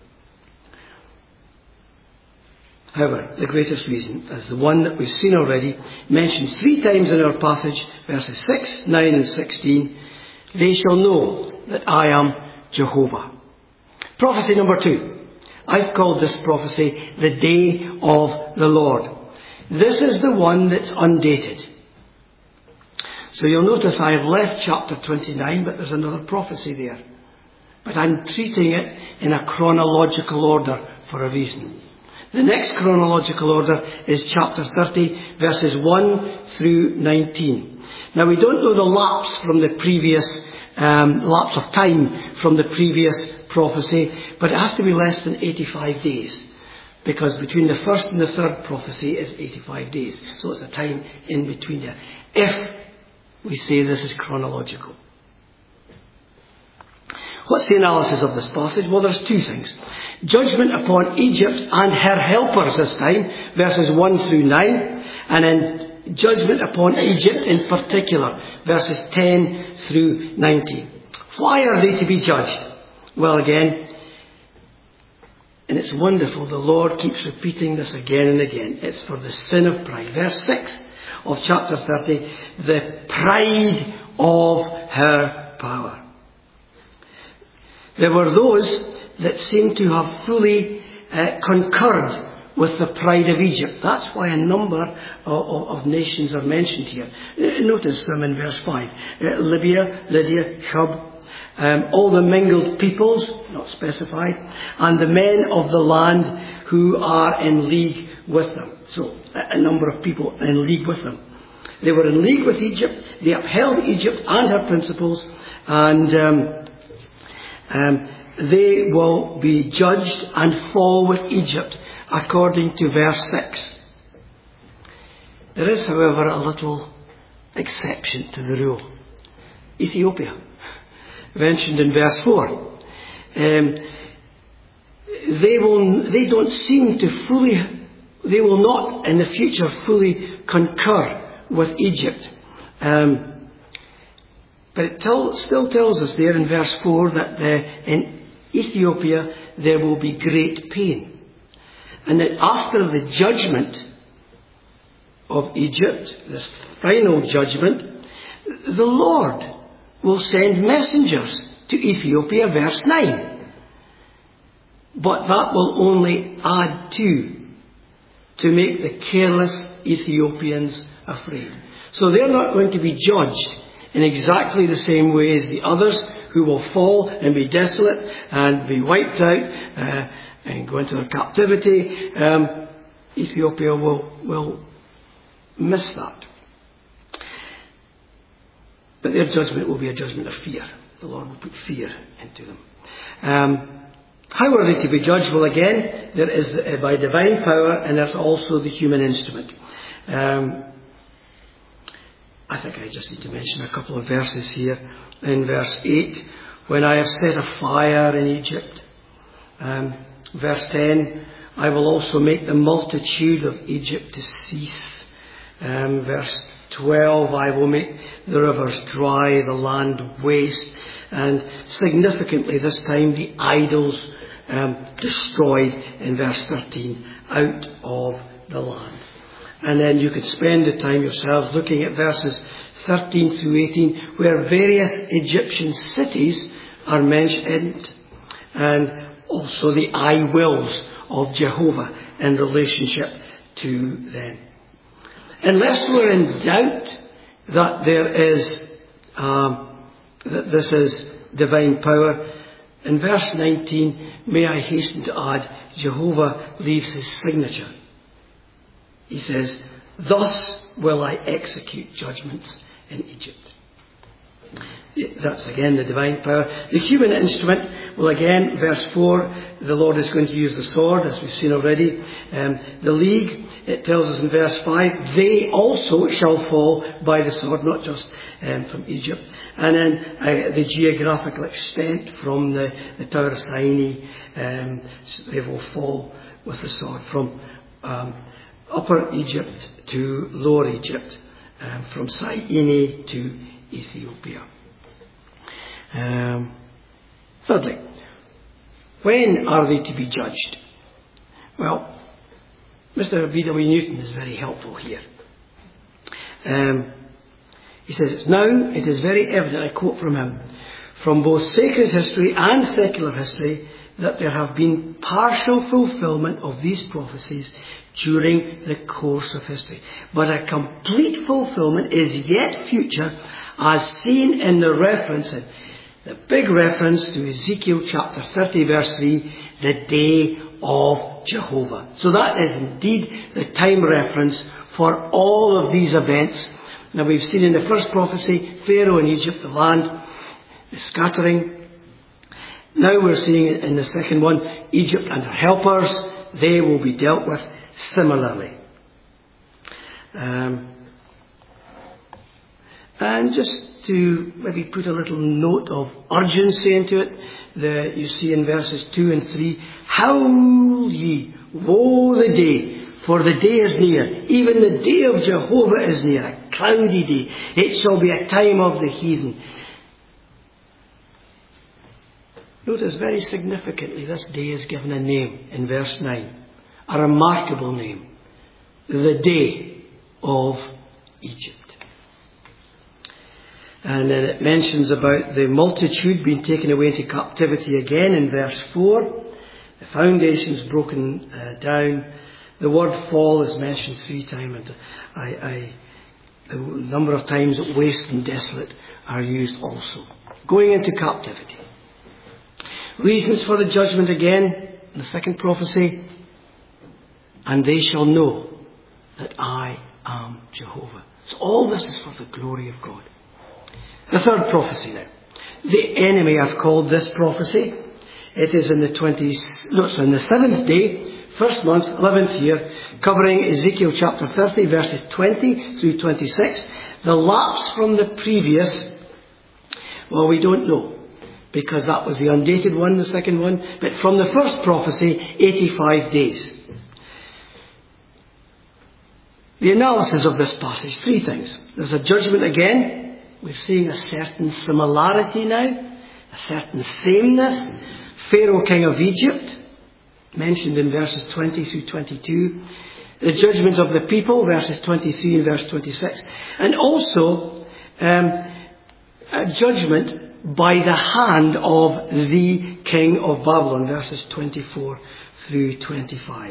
However, the greatest reason is the one that we've seen already, mentioned three times in our passage, verses six, nine and sixteen. They shall know that I am Jehovah. Prophecy number two. I've called this prophecy the day of the Lord. This is the one that's undated. So you'll notice I have left chapter twenty-nine, but there's another prophecy there. But I'm treating it in a chronological order for a reason. The next chronological order is chapter thirty, verses one through nineteen. Now we don't know the lapse from the previous, um, lapse of time from the previous prophecy, but it has to be less than eighty-five days. Because between the first and the third prophecy is eighty-five days. So it's a time in between there. If we say this is chronological. What's the analysis of this passage? Well, there's two things. Judgment upon Egypt and her helpers this time, verses one through nine, and then judgment upon Egypt in particular, verses ten through nineteen. Why are they to be judged? Well, again, and it's wonderful, the Lord keeps repeating this again and again. It's for the sin of pride. Verse six of chapter thirty, the pride of her power. There were those that seemed to have fully uh, concurred with the pride of Egypt. That's why a number of, of, of nations are mentioned here. Notice them in verse five. Uh, Libya, Lydia, Chub, um, all the mingled peoples, not specified, and the men of the land who are in league with them. So, a, a number of people in league with them. They were in league with Egypt. They upheld Egypt and her principles, and um, um, they will be judged and fall with Egypt, according to verse six. There is, however, a little exception to the rule. Ethiopia, mentioned in verse four. Um, they will. They don't seem to fully. They will not, in the future, fully concur with Egypt. Um, but it tell, still tells us there in verse four that the, in Ethiopia there will be great pain. And that after the judgment of Egypt, this final judgment, the Lord will send messengers to Ethiopia, verse nine. But that will only add to, to make the careless Ethiopians afraid. So they're not going to be judged in exactly the same way as the others, who will fall and be desolate and be wiped out uh, and go into their captivity. Um, Ethiopia will, will miss that. But their judgment will be a judgment of fear. The Lord will put fear into them. Um, how are they to be judged? Well, again, there is the, uh, by divine power, and there's also the human instrument. Um, I think I just need to mention a couple of verses here. In verse eight, when I have set a fire in Egypt. Um, verse ten, I will also make the multitude of Egypt to cease. Um, verse twelve, I will make the rivers dry, the land waste. And significantly this time, the idols um, destroyed in verse thirteen, out of the land. And then you could spend the time yourselves looking at verses thirteen through eighteen, where various Egyptian cities are mentioned, and also the I wills of Jehovah in relationship to them. Unless we're in doubt that there is, um, that this is divine power, in verse nineteen, may I hasten to add, Jehovah leaves his signature. He says, thus will I execute judgments in Egypt. That's again the divine power. The human instrument, well again, verse four, the Lord is going to use the sword, as we've seen already. Um, the league, it tells us in verse five, they also shall fall by the sword, not just um, from Egypt. And then uh, the geographical extent from the, the Tower of Sinai, um, so they will fall with the sword from um, Upper Egypt to Lower Egypt, um, from Syene to Ethiopia. Um, thirdly, when are they to be judged? Well, Mister B W Newton is very helpful here. Um, he says, now it is very evident, I quote from him, from both sacred history and secular history, that there have been partial fulfillment of these prophecies during the course of history. But a complete fulfillment is yet future, as seen in the reference, the big reference to Ezekiel chapter thirty verse three, the day of Jehovah. So that is indeed the time reference for all of these events. Now we've seen in the first prophecy, Pharaoh in Egypt, the land, the scattering. Now we're seeing it in the second one, Egypt and her helpers. They will be dealt with similarly. Um, and just to maybe put a little note of urgency into it, the, you see in verses two and three, howl ye, woe the day, for the day is near, even the day of Jehovah is near, a cloudy day. It shall be a time of the heathen. Notice very significantly this day is given a name in verse nine. A remarkable name. The day of Egypt. And then it mentions about the multitude being taken away into captivity again in verse four. The foundations broken uh, down. The word fall is mentioned three times, and I, I, the number of times that waste and desolate are used also. Going into captivity. Reasons for the judgment again, in the second prophecy. And they shall know that I am Jehovah. So all this is for the glory of God. The third prophecy now. The enemy, I've called this prophecy. It is in the twentieth, no, so in the seventh day, first month, eleventh year, covering Ezekiel chapter thirty, verses twenty through twenty-six. The lapse from the previous, well, we don't know, because that was the undated one, the second one. But from the first prophecy, eighty-five days. The analysis of this passage, three things. There's a judgment again. We're seeing a certain similarity now, a certain sameness. Pharaoh, king of Egypt, mentioned in verses twenty through twenty-two. The judgment of the people, verses twenty-three and verse twenty-six. And also um, a judgment by the hand of the king of Babylon, verses twenty-four through twenty-five.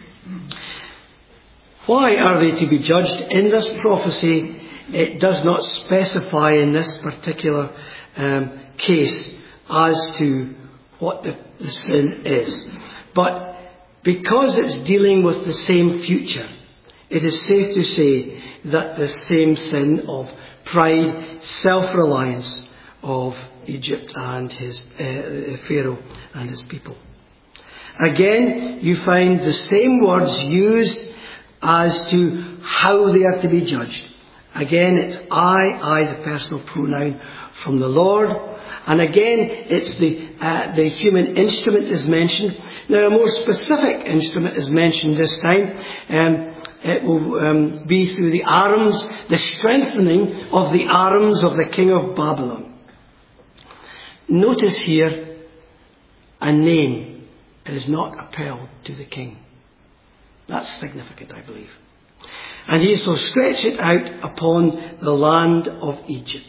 Why are they to be judged? In this prophecy, it does not specify in this particular um, case as to what the, the sin is. But because it's dealing with the same future, it is safe to say that the same sin of pride, self-reliance of Egypt and his uh, Pharaoh and his people. Again, you find the same words used as to how they are to be judged. Again, it's I, I, the personal pronoun from the Lord. And again, it's the uh, the human instrument is mentioned. Now, a more specific instrument is mentioned this time. Um, it will um, be through the arms, the strengthening of the arms of the king of Babylon. Notice here a name. It is not appelled to the king. That's significant, I believe. And he shall stretch it out upon the land of Egypt.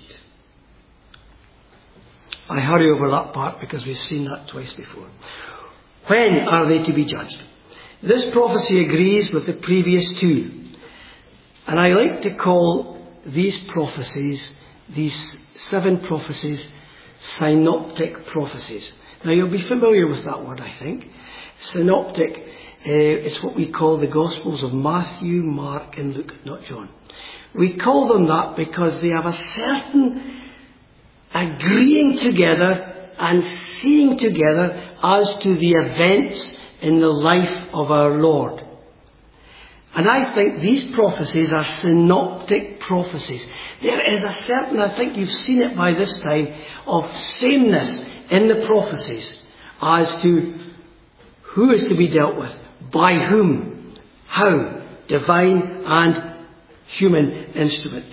I hurry over that part because we've seen that twice before. When are they to be judged? This prophecy agrees with the previous two. And I like to call these prophecies, these seven prophecies, synoptic prophecies. Now you'll be familiar with that word, I think. Synoptic. Uh, it's what we call the Gospels of Matthew, Mark and Luke, not John. We call them that because they have a certain agreeing together and seeing together as to the events in the life of our Lord. And I think these prophecies are synoptic prophecies. There is a certain, I think you've seen it by this time, of sameness in the prophecies as to who is to be dealt with. By whom? How? Divine and human instrument.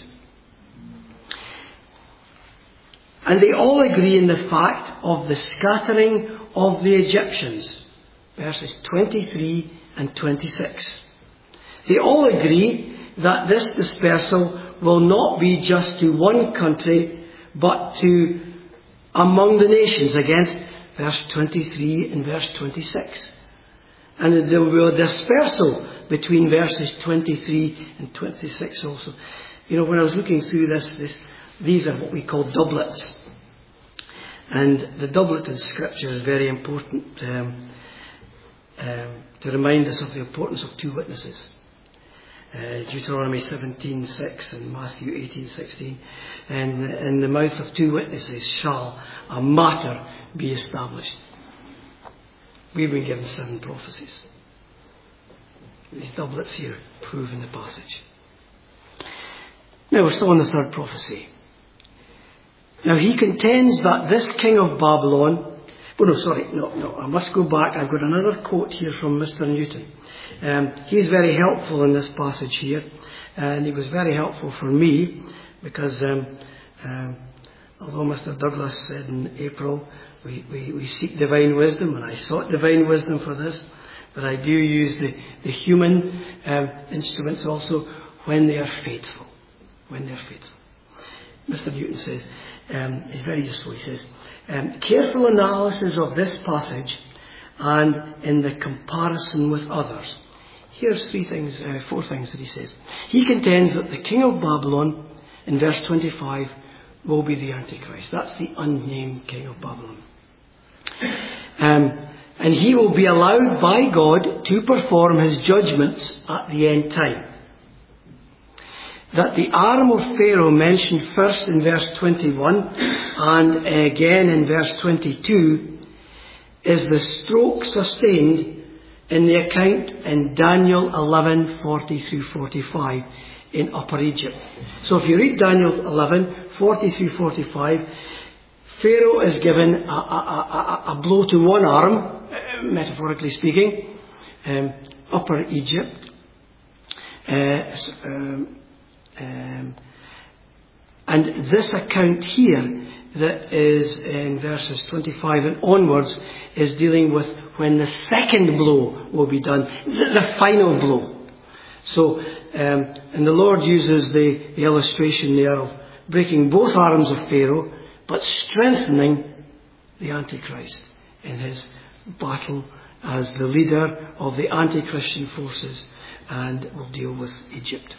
And they all agree in the fact of the scattering of the Egyptians. Verses twenty-three and twenty-six. They all agree that this dispersal will not be just to one country, but to among the nations, against verse twenty-three and verse twenty-six. And there will be a dispersal between verses twenty-three and twenty-six also. You know, when I was looking through this, this these are what we call doublets. And the doublet in Scripture is very important um, um, to remind us of the importance of two witnesses. Uh, Deuteronomy seventeen six and Matthew eighteen sixteen. And in the mouth of two witnesses shall a matter be established. We've been given seven prophecies. These doublets here prove in the passage. Now we're still on the third prophecy. Now he contends that this king of Babylon... Oh no, sorry, no, no, I must go back. I've got another quote here from Mister Newton. Um, he's very helpful in this passage here. And he was very helpful for me because um, um, although Mister Douglas said in April, we, we, we seek divine wisdom, and I sought divine wisdom for this, but I do use the, the human um, instruments also when they are faithful. When they are faithful. Mister Newton says, um, it's very useful, he says, um, careful analysis of this passage and in the comparison with others Here's three things, uh, four things that he says. He contends that the king of Babylon, in verse twenty-five, will be the Antichrist. That's the unnamed king of Babylon. Um, and he will be allowed by God to perform his judgments at the end time. That the arm of Pharaoh mentioned first in verse twenty-one and again in verse twenty-two is the stroke sustained in the account in Daniel eleven forty through forty-five in Upper Egypt. So if you read Daniel eleven forty through forty-five, Pharaoh is given a, a, a, a blow to one arm, metaphorically speaking, um, Upper Egypt. Uh, um, um, and this account here that is in verses twenty-five and onwards is dealing with when the second blow will be done, the, the final blow. So, um, and the Lord uses the, the illustration there of breaking both arms of Pharaoh, but strengthening the Antichrist in his battle as the leader of the anti-Christian forces, and will deal with Egypt.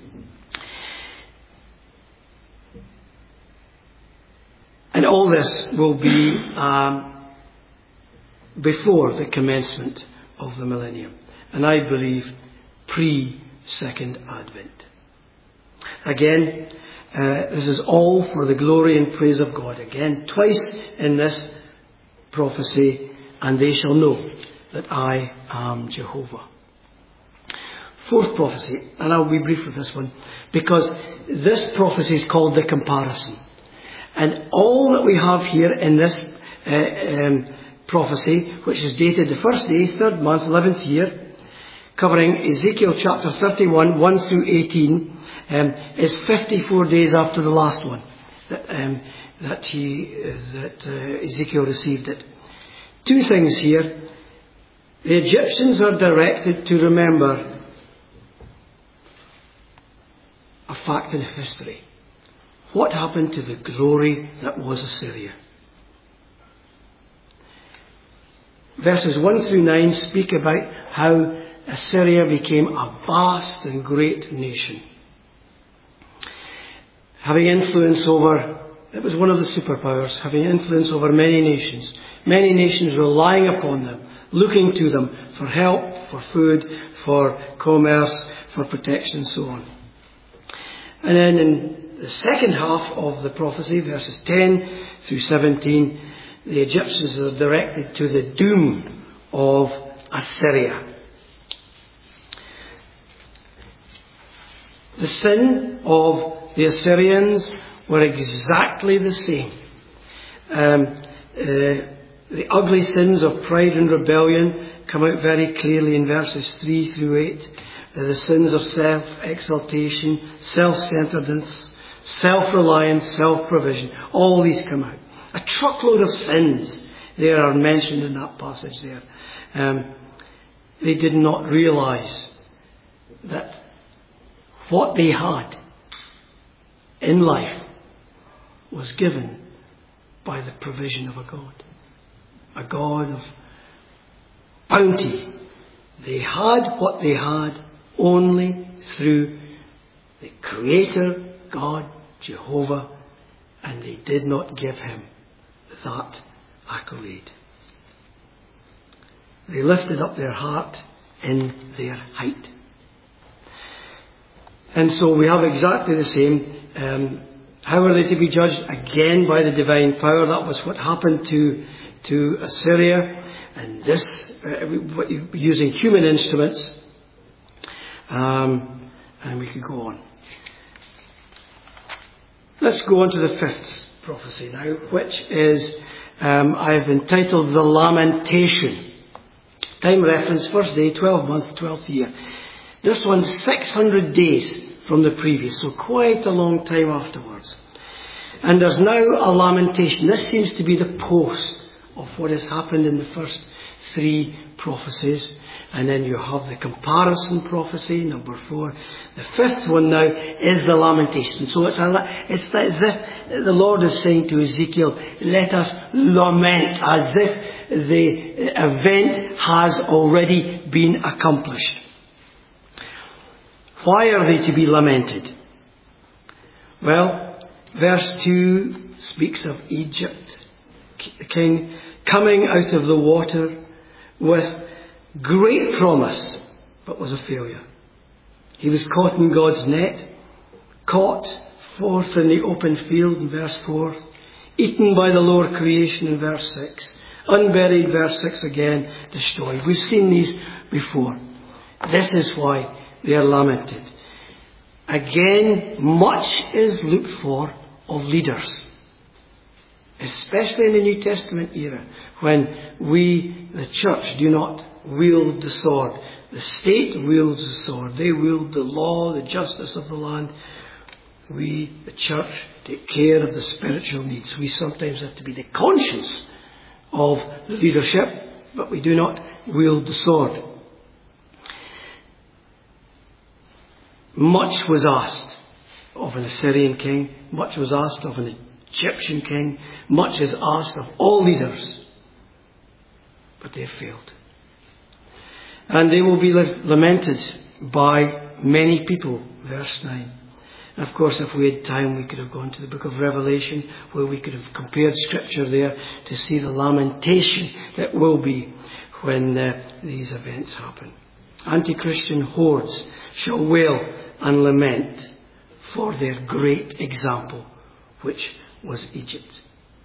And all this will be um, before the commencement of the millennium. And I believe pre-Second Advent. Again, uh, this is all for the glory and praise of God. Again, twice in this prophecy, and they shall know that I am Jehovah. Fourth prophecy, and I'll be brief with this one, because this prophecy is called the comparison. And all that we have here in this uh, um, prophecy, which is dated the first day, third month, eleventh year, covering Ezekiel chapter thirty-one, one through eighteen, um, is fifty-four days after the last one that um, that he uh, that uh, Ezekiel received it. Two things here. The Egyptians are directed to remember a fact in history. What happened to the glory that was Assyria? Verses one through nine speak about how Assyria became a vast and great nation. Having influence over, it was one of the superpowers, having influence over many nations. Many nations relying upon them, looking to them for help, for food, for commerce, for protection and so on. And then in the second half of the prophecy, verses ten through seventeen, the Egyptians are directed to the doom of Assyria. The sin of the Assyrians were exactly the same. Um, uh, the ugly sins of pride and rebellion come out very clearly in verses three through eight. Uh, the sins of self-exaltation, self-centeredness, self-reliance, self-provision. All these come out. A truckload of sins there are mentioned in that passage there. Um, they did not realize that what they had in life was given by the provision of a God. A God of bounty. They had what they had only through the Creator, God, Jehovah, and they did not give him that accolade. They lifted up their heart in their height. And so we have exactly the same. Um, how are they to be judged? Again by the divine power. That was what happened to, to Assyria. And this, uh, using human instruments. Um, and we could go on. Let's go on to the fifth prophecy now, which is, um, I have entitled The Lamentation. Time reference, first day, twelfth month, twelfth year. This one's six hundred days from the previous, so quite a long time afterwards. And there's now a lamentation. This seems to be the post of what has happened in the first three prophecies. And then you have the comparison prophecy, number four. The fifth one now is the lamentation. So it's, a, it's as if the Lord is saying to Ezekiel, let us lament, as if the event has already been accomplished. Why are they to be lamented? Well, verse two speaks of Egypt, the king coming out of the water with great promise, but was a failure. He was caught in God's net, caught forth in the open field in verse four, eaten by the lower creation in verse six, unburied verse six again, destroyed. We've seen these before. This is why they are lamented. Again, much is looked for of leaders, especially in the New Testament era, when we, the church, do not wield the sword. The state wields the sword. They wield the law, the justice of the land. We, the church, take care of the spiritual needs. We sometimes have to be the conscience of the leadership, but we do not wield the sword. Much was asked of an Assyrian king. Much was asked of an Egyptian king. Much is asked of all leaders. But they have failed. And they will be lamented by many people. Verse nine. And of course, if we had time, we could have gone to the book of Revelation, where we could have compared Scripture there to see the lamentation that will be when uh, these events happen. Anti-Christian hordes shall wail and lament for their great example, which was Egypt.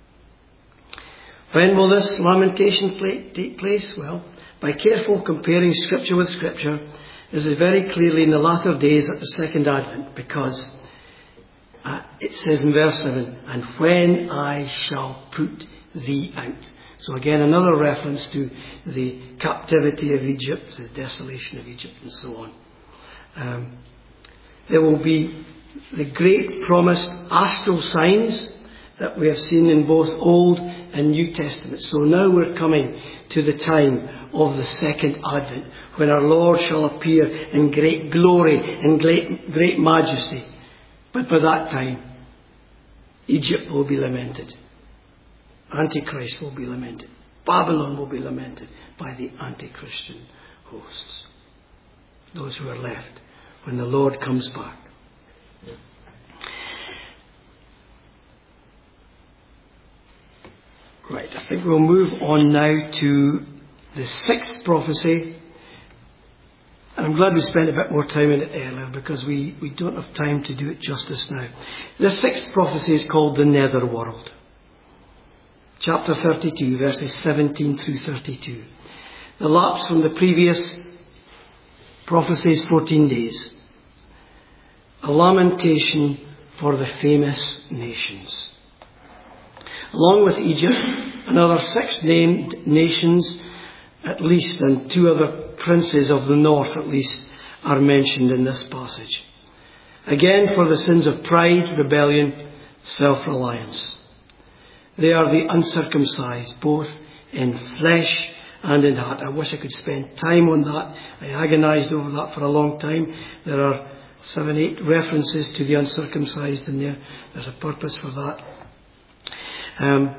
When will this lamentation take place? Well, by careful comparing Scripture with Scripture, this is very clearly in the latter days at the second advent, because uh, it says in verse seven, and when I shall put thee out. So again, another reference to the captivity of Egypt, the desolation of Egypt, and so on. Um, there will be the great promised astral signs that we have seen in both Old and New Testament. So now we're coming to the time of the second advent, when our Lord shall appear in great glory and great, great majesty. But by that time, Egypt will be lamented. Antichrist will be lamented. Babylon will be lamented by the anti-Christian hosts. Those who are left when the Lord comes back. Right, I think we'll move on now to the sixth prophecy. And I'm glad we spent a bit more time in it earlier, because we, we don't have time to do it justice now. The sixth prophecy is called the Netherworld. Chapter thirty-two, verses seventeen through thirty-two. The lapse from the previous prophecy is fourteen days. A lamentation for the famous nations. Along with Egypt, another six named nations, at least, and two other princes of the north, at least, are mentioned in this passage. Again, for the sins of pride, rebellion, self-reliance. They are the uncircumcised, both in flesh and in heart. I wish I could spend time on that. I agonized over that for a long time. There are seven, eight references to the uncircumcised in there. There's a purpose for that. Um,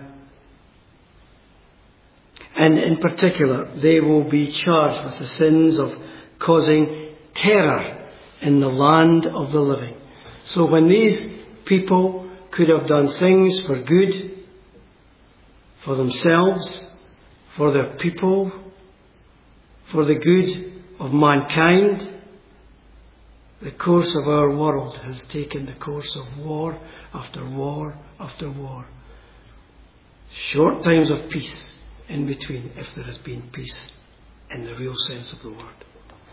and in particular, they will be charged with the sins of causing terror in the land of the living. So when these people could have done things for good, for themselves, for their people, for the good of mankind, the course of our world has taken the course of war after war after war. Short times of peace in between, if there has been peace in the real sense of the word.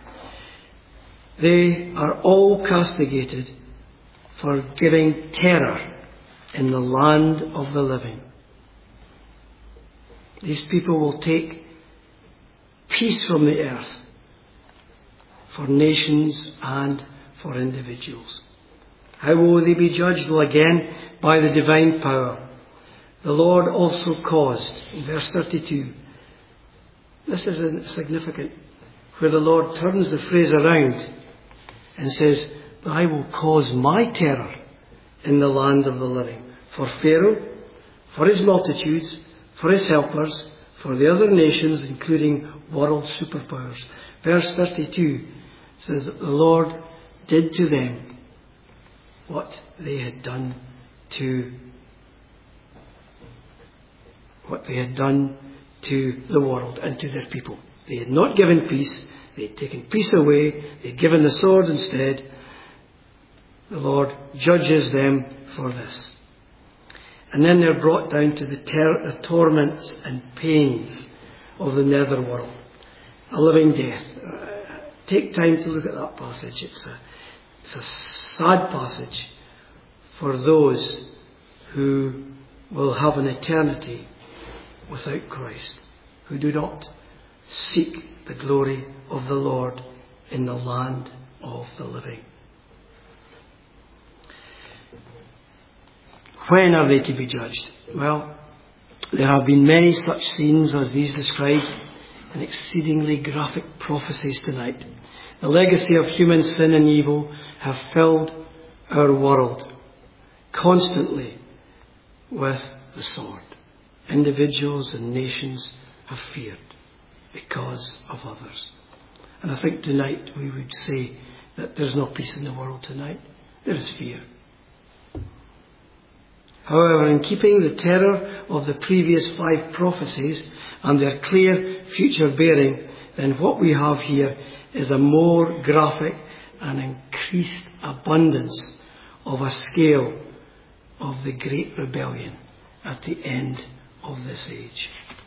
They are all castigated for giving terror in the land of the living. These people will take peace from the earth for nations and for individuals. How will they be judged? Well, again, by the divine power. The Lord also caused, in verse thirty-two, this is significant, where the Lord turns the phrase around and says, I will cause my terror in the land of the living, for Pharaoh, for his multitudes, for his helpers, for the other nations, including world superpowers. Verse thirty-two says that the Lord did to them what they had done to what they had done to the world and to their people. They had not given peace. They had taken peace away. They had given the sword instead. The Lord judges them for this. And then they're brought down to the, ter- the torments and pains of the netherworld, a living death. Uh, take time to look at that passage. It's a, it's a sad passage for those who will have an eternity without Christ, who do not seek the glory of the Lord in the land of the living. When are they to be judged? Well, there have been many such scenes as these described in exceedingly graphic prophecies tonight. The legacy of human sin and evil have filled our world constantly with the sword. Individuals and nations have feared because of others. And I think tonight we would say that there's no peace in the world tonight. There is fear. However, in keeping the terror of the previous five prophecies and their clear future bearing, then what we have here is a more graphic and increased abundance of a scale of the great rebellion at the end of this age.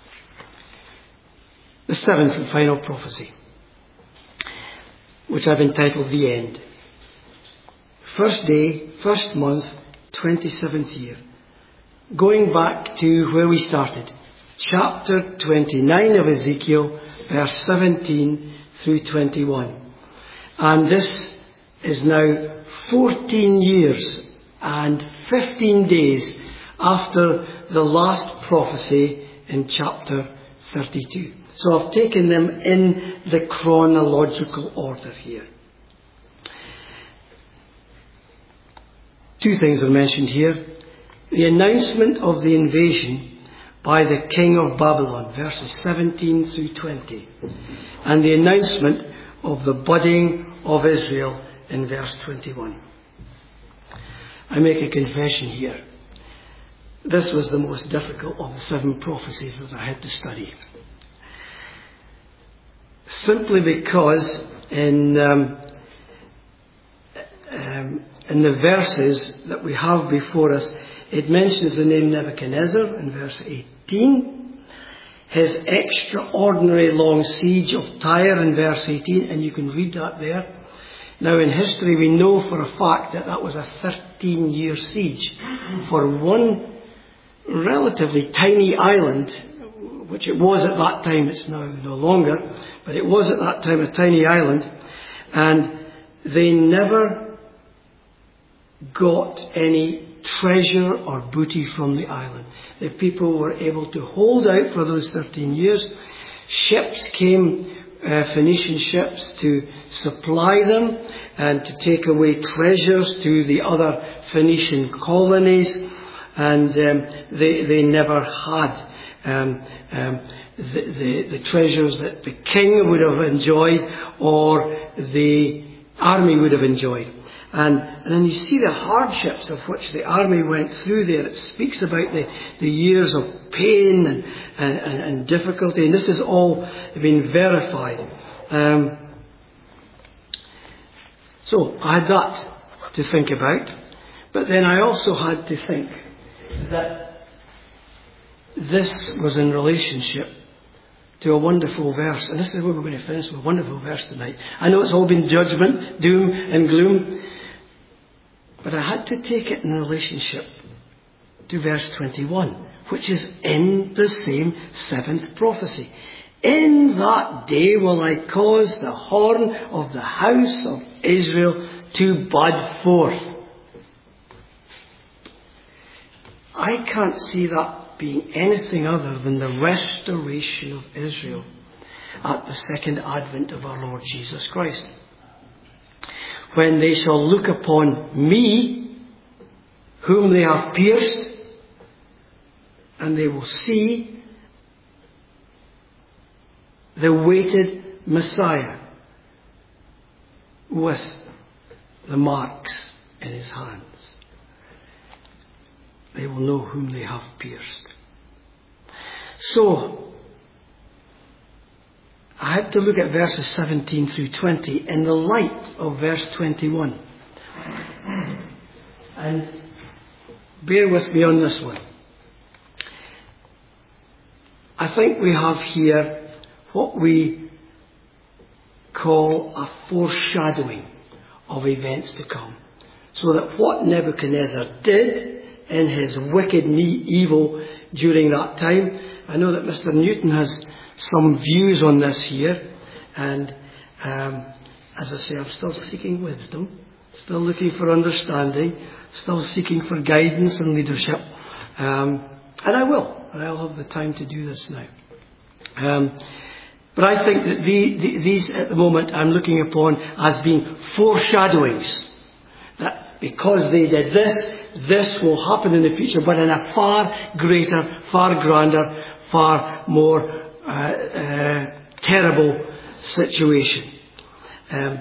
The seventh and final prophecy, which I've entitled The End. First day, first month, twenty-seventh year. Going back to where we started. Chapter twenty-nine of Ezekiel, verse seventeen through twenty-one. And this is now fourteen years and fifteen days after the last prophecy in chapter thirty-two. So I've taken them in the chronological order here. Two things are mentioned here. The announcement of the invasion by the king of Babylon, verses seventeen through twenty. And the announcement of the budding of Israel in verse twenty-one. I make a confession here. This was the most difficult of the seven prophecies that I had to study. Simply because in um, um, in the verses that we have before us, it mentions the name Nebuchadnezzar in verse eighteen, his extraordinary long siege of Tyre in verse eighteen, and you can read that there. Now in history we know for a fact that that was a thirteen year siege for one relatively tiny island, which it was at that time. It's now no longer, but it was at that time a tiny island, and they never got any treasure or booty from the island. The people were able to hold out for those thirteen years. Ships came, uh, Phoenician ships, to supply them and to take away treasures to the other Phoenician colonies, and um, they they never had um, um, the, the the treasures that the king would have enjoyed or the army would have enjoyed. And, and then you see the hardships of which the army went through there. It speaks about the, the years of pain and, and, and, and difficulty. And this has all been verified. Um, so I had that to think about. But then I also had to think that this was in relationship to a wonderful verse. And this is where we're going to finish with a wonderful verse tonight. I know it's all been judgment, doom and gloom. But I had to take it in relationship to verse twenty-one, which is in the same seventh prophecy. In that day will I cause the horn of the house of Israel to bud forth. I can't see that being anything other than the restoration of Israel at the second advent of our Lord Jesus Christ. When they shall look upon me, whom they have pierced, and they will see the waited Messiah with the marks in his hands. They will know whom they have pierced. So, I had to look at verses seventeen through twenty in the light of verse twenty-one. And bear with me on this one. I think we have here what we call a foreshadowing of events to come. So that what Nebuchadnezzar did in his wicked evil during that time, I know that Mister Newton has some views on this here, and um, as I say, I'm still seeking wisdom, still looking for understanding, still seeking for guidance and leadership, um, and I will, and I'll have the time to do this now. Um, but I think that the, the, these at the moment I'm looking upon as being foreshadowings, that because they did this, this will happen in the future, but in a far greater, far grander, far more uh, uh, terrible situation. Um,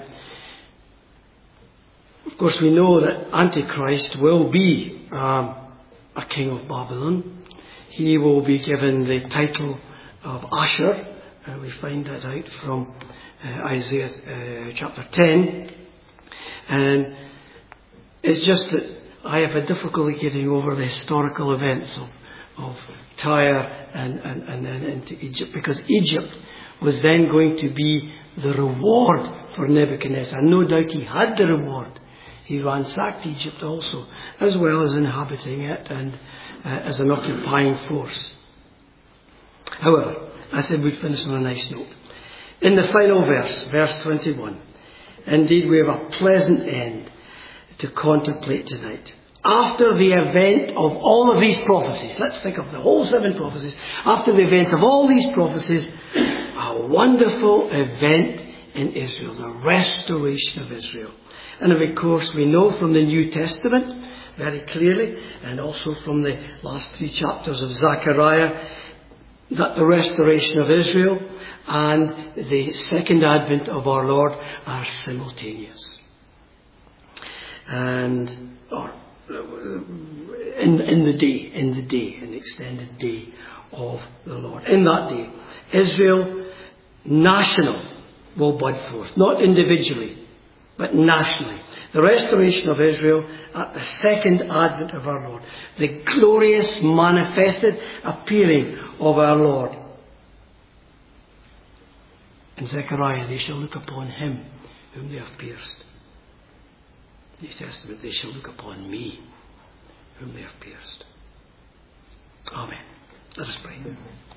of course, we know that Antichrist will be um, a king of Babylon. He will be given the title of Asher. Uh, we find that out from uh, Isaiah uh, chapter ten. And it's just that I have a difficulty getting over the historical events of, of Tyre and, and, and then into Egypt, because Egypt was then going to be the reward for Nebuchadnezzar. No doubt he had the reward. He ransacked Egypt also, as well as inhabiting it and uh, as an occupying force. However, I said we'd finish on a nice note. In the final verse, verse twenty-one, indeed we have a pleasant end to contemplate tonight. After the event of all of these prophecies, let's think of the whole seven prophecies. After the event of all these prophecies, a wonderful event in Israel, the restoration of Israel. And of course we know from the New Testament very clearly, and also from the last three chapters of Zechariah, that the restoration of Israel and the second advent of our Lord are simultaneous. And, or, in, in the day, in the day, an extended day of the Lord. In that day, Israel, national, will bud forth. Not individually, but nationally. The restoration of Israel at the second advent of our Lord. The glorious manifested appearing of our Lord. In Zechariah, they shall look upon him whom they have pierced. New Testament, they shall look upon me whom they have pierced. Amen. Let us pray.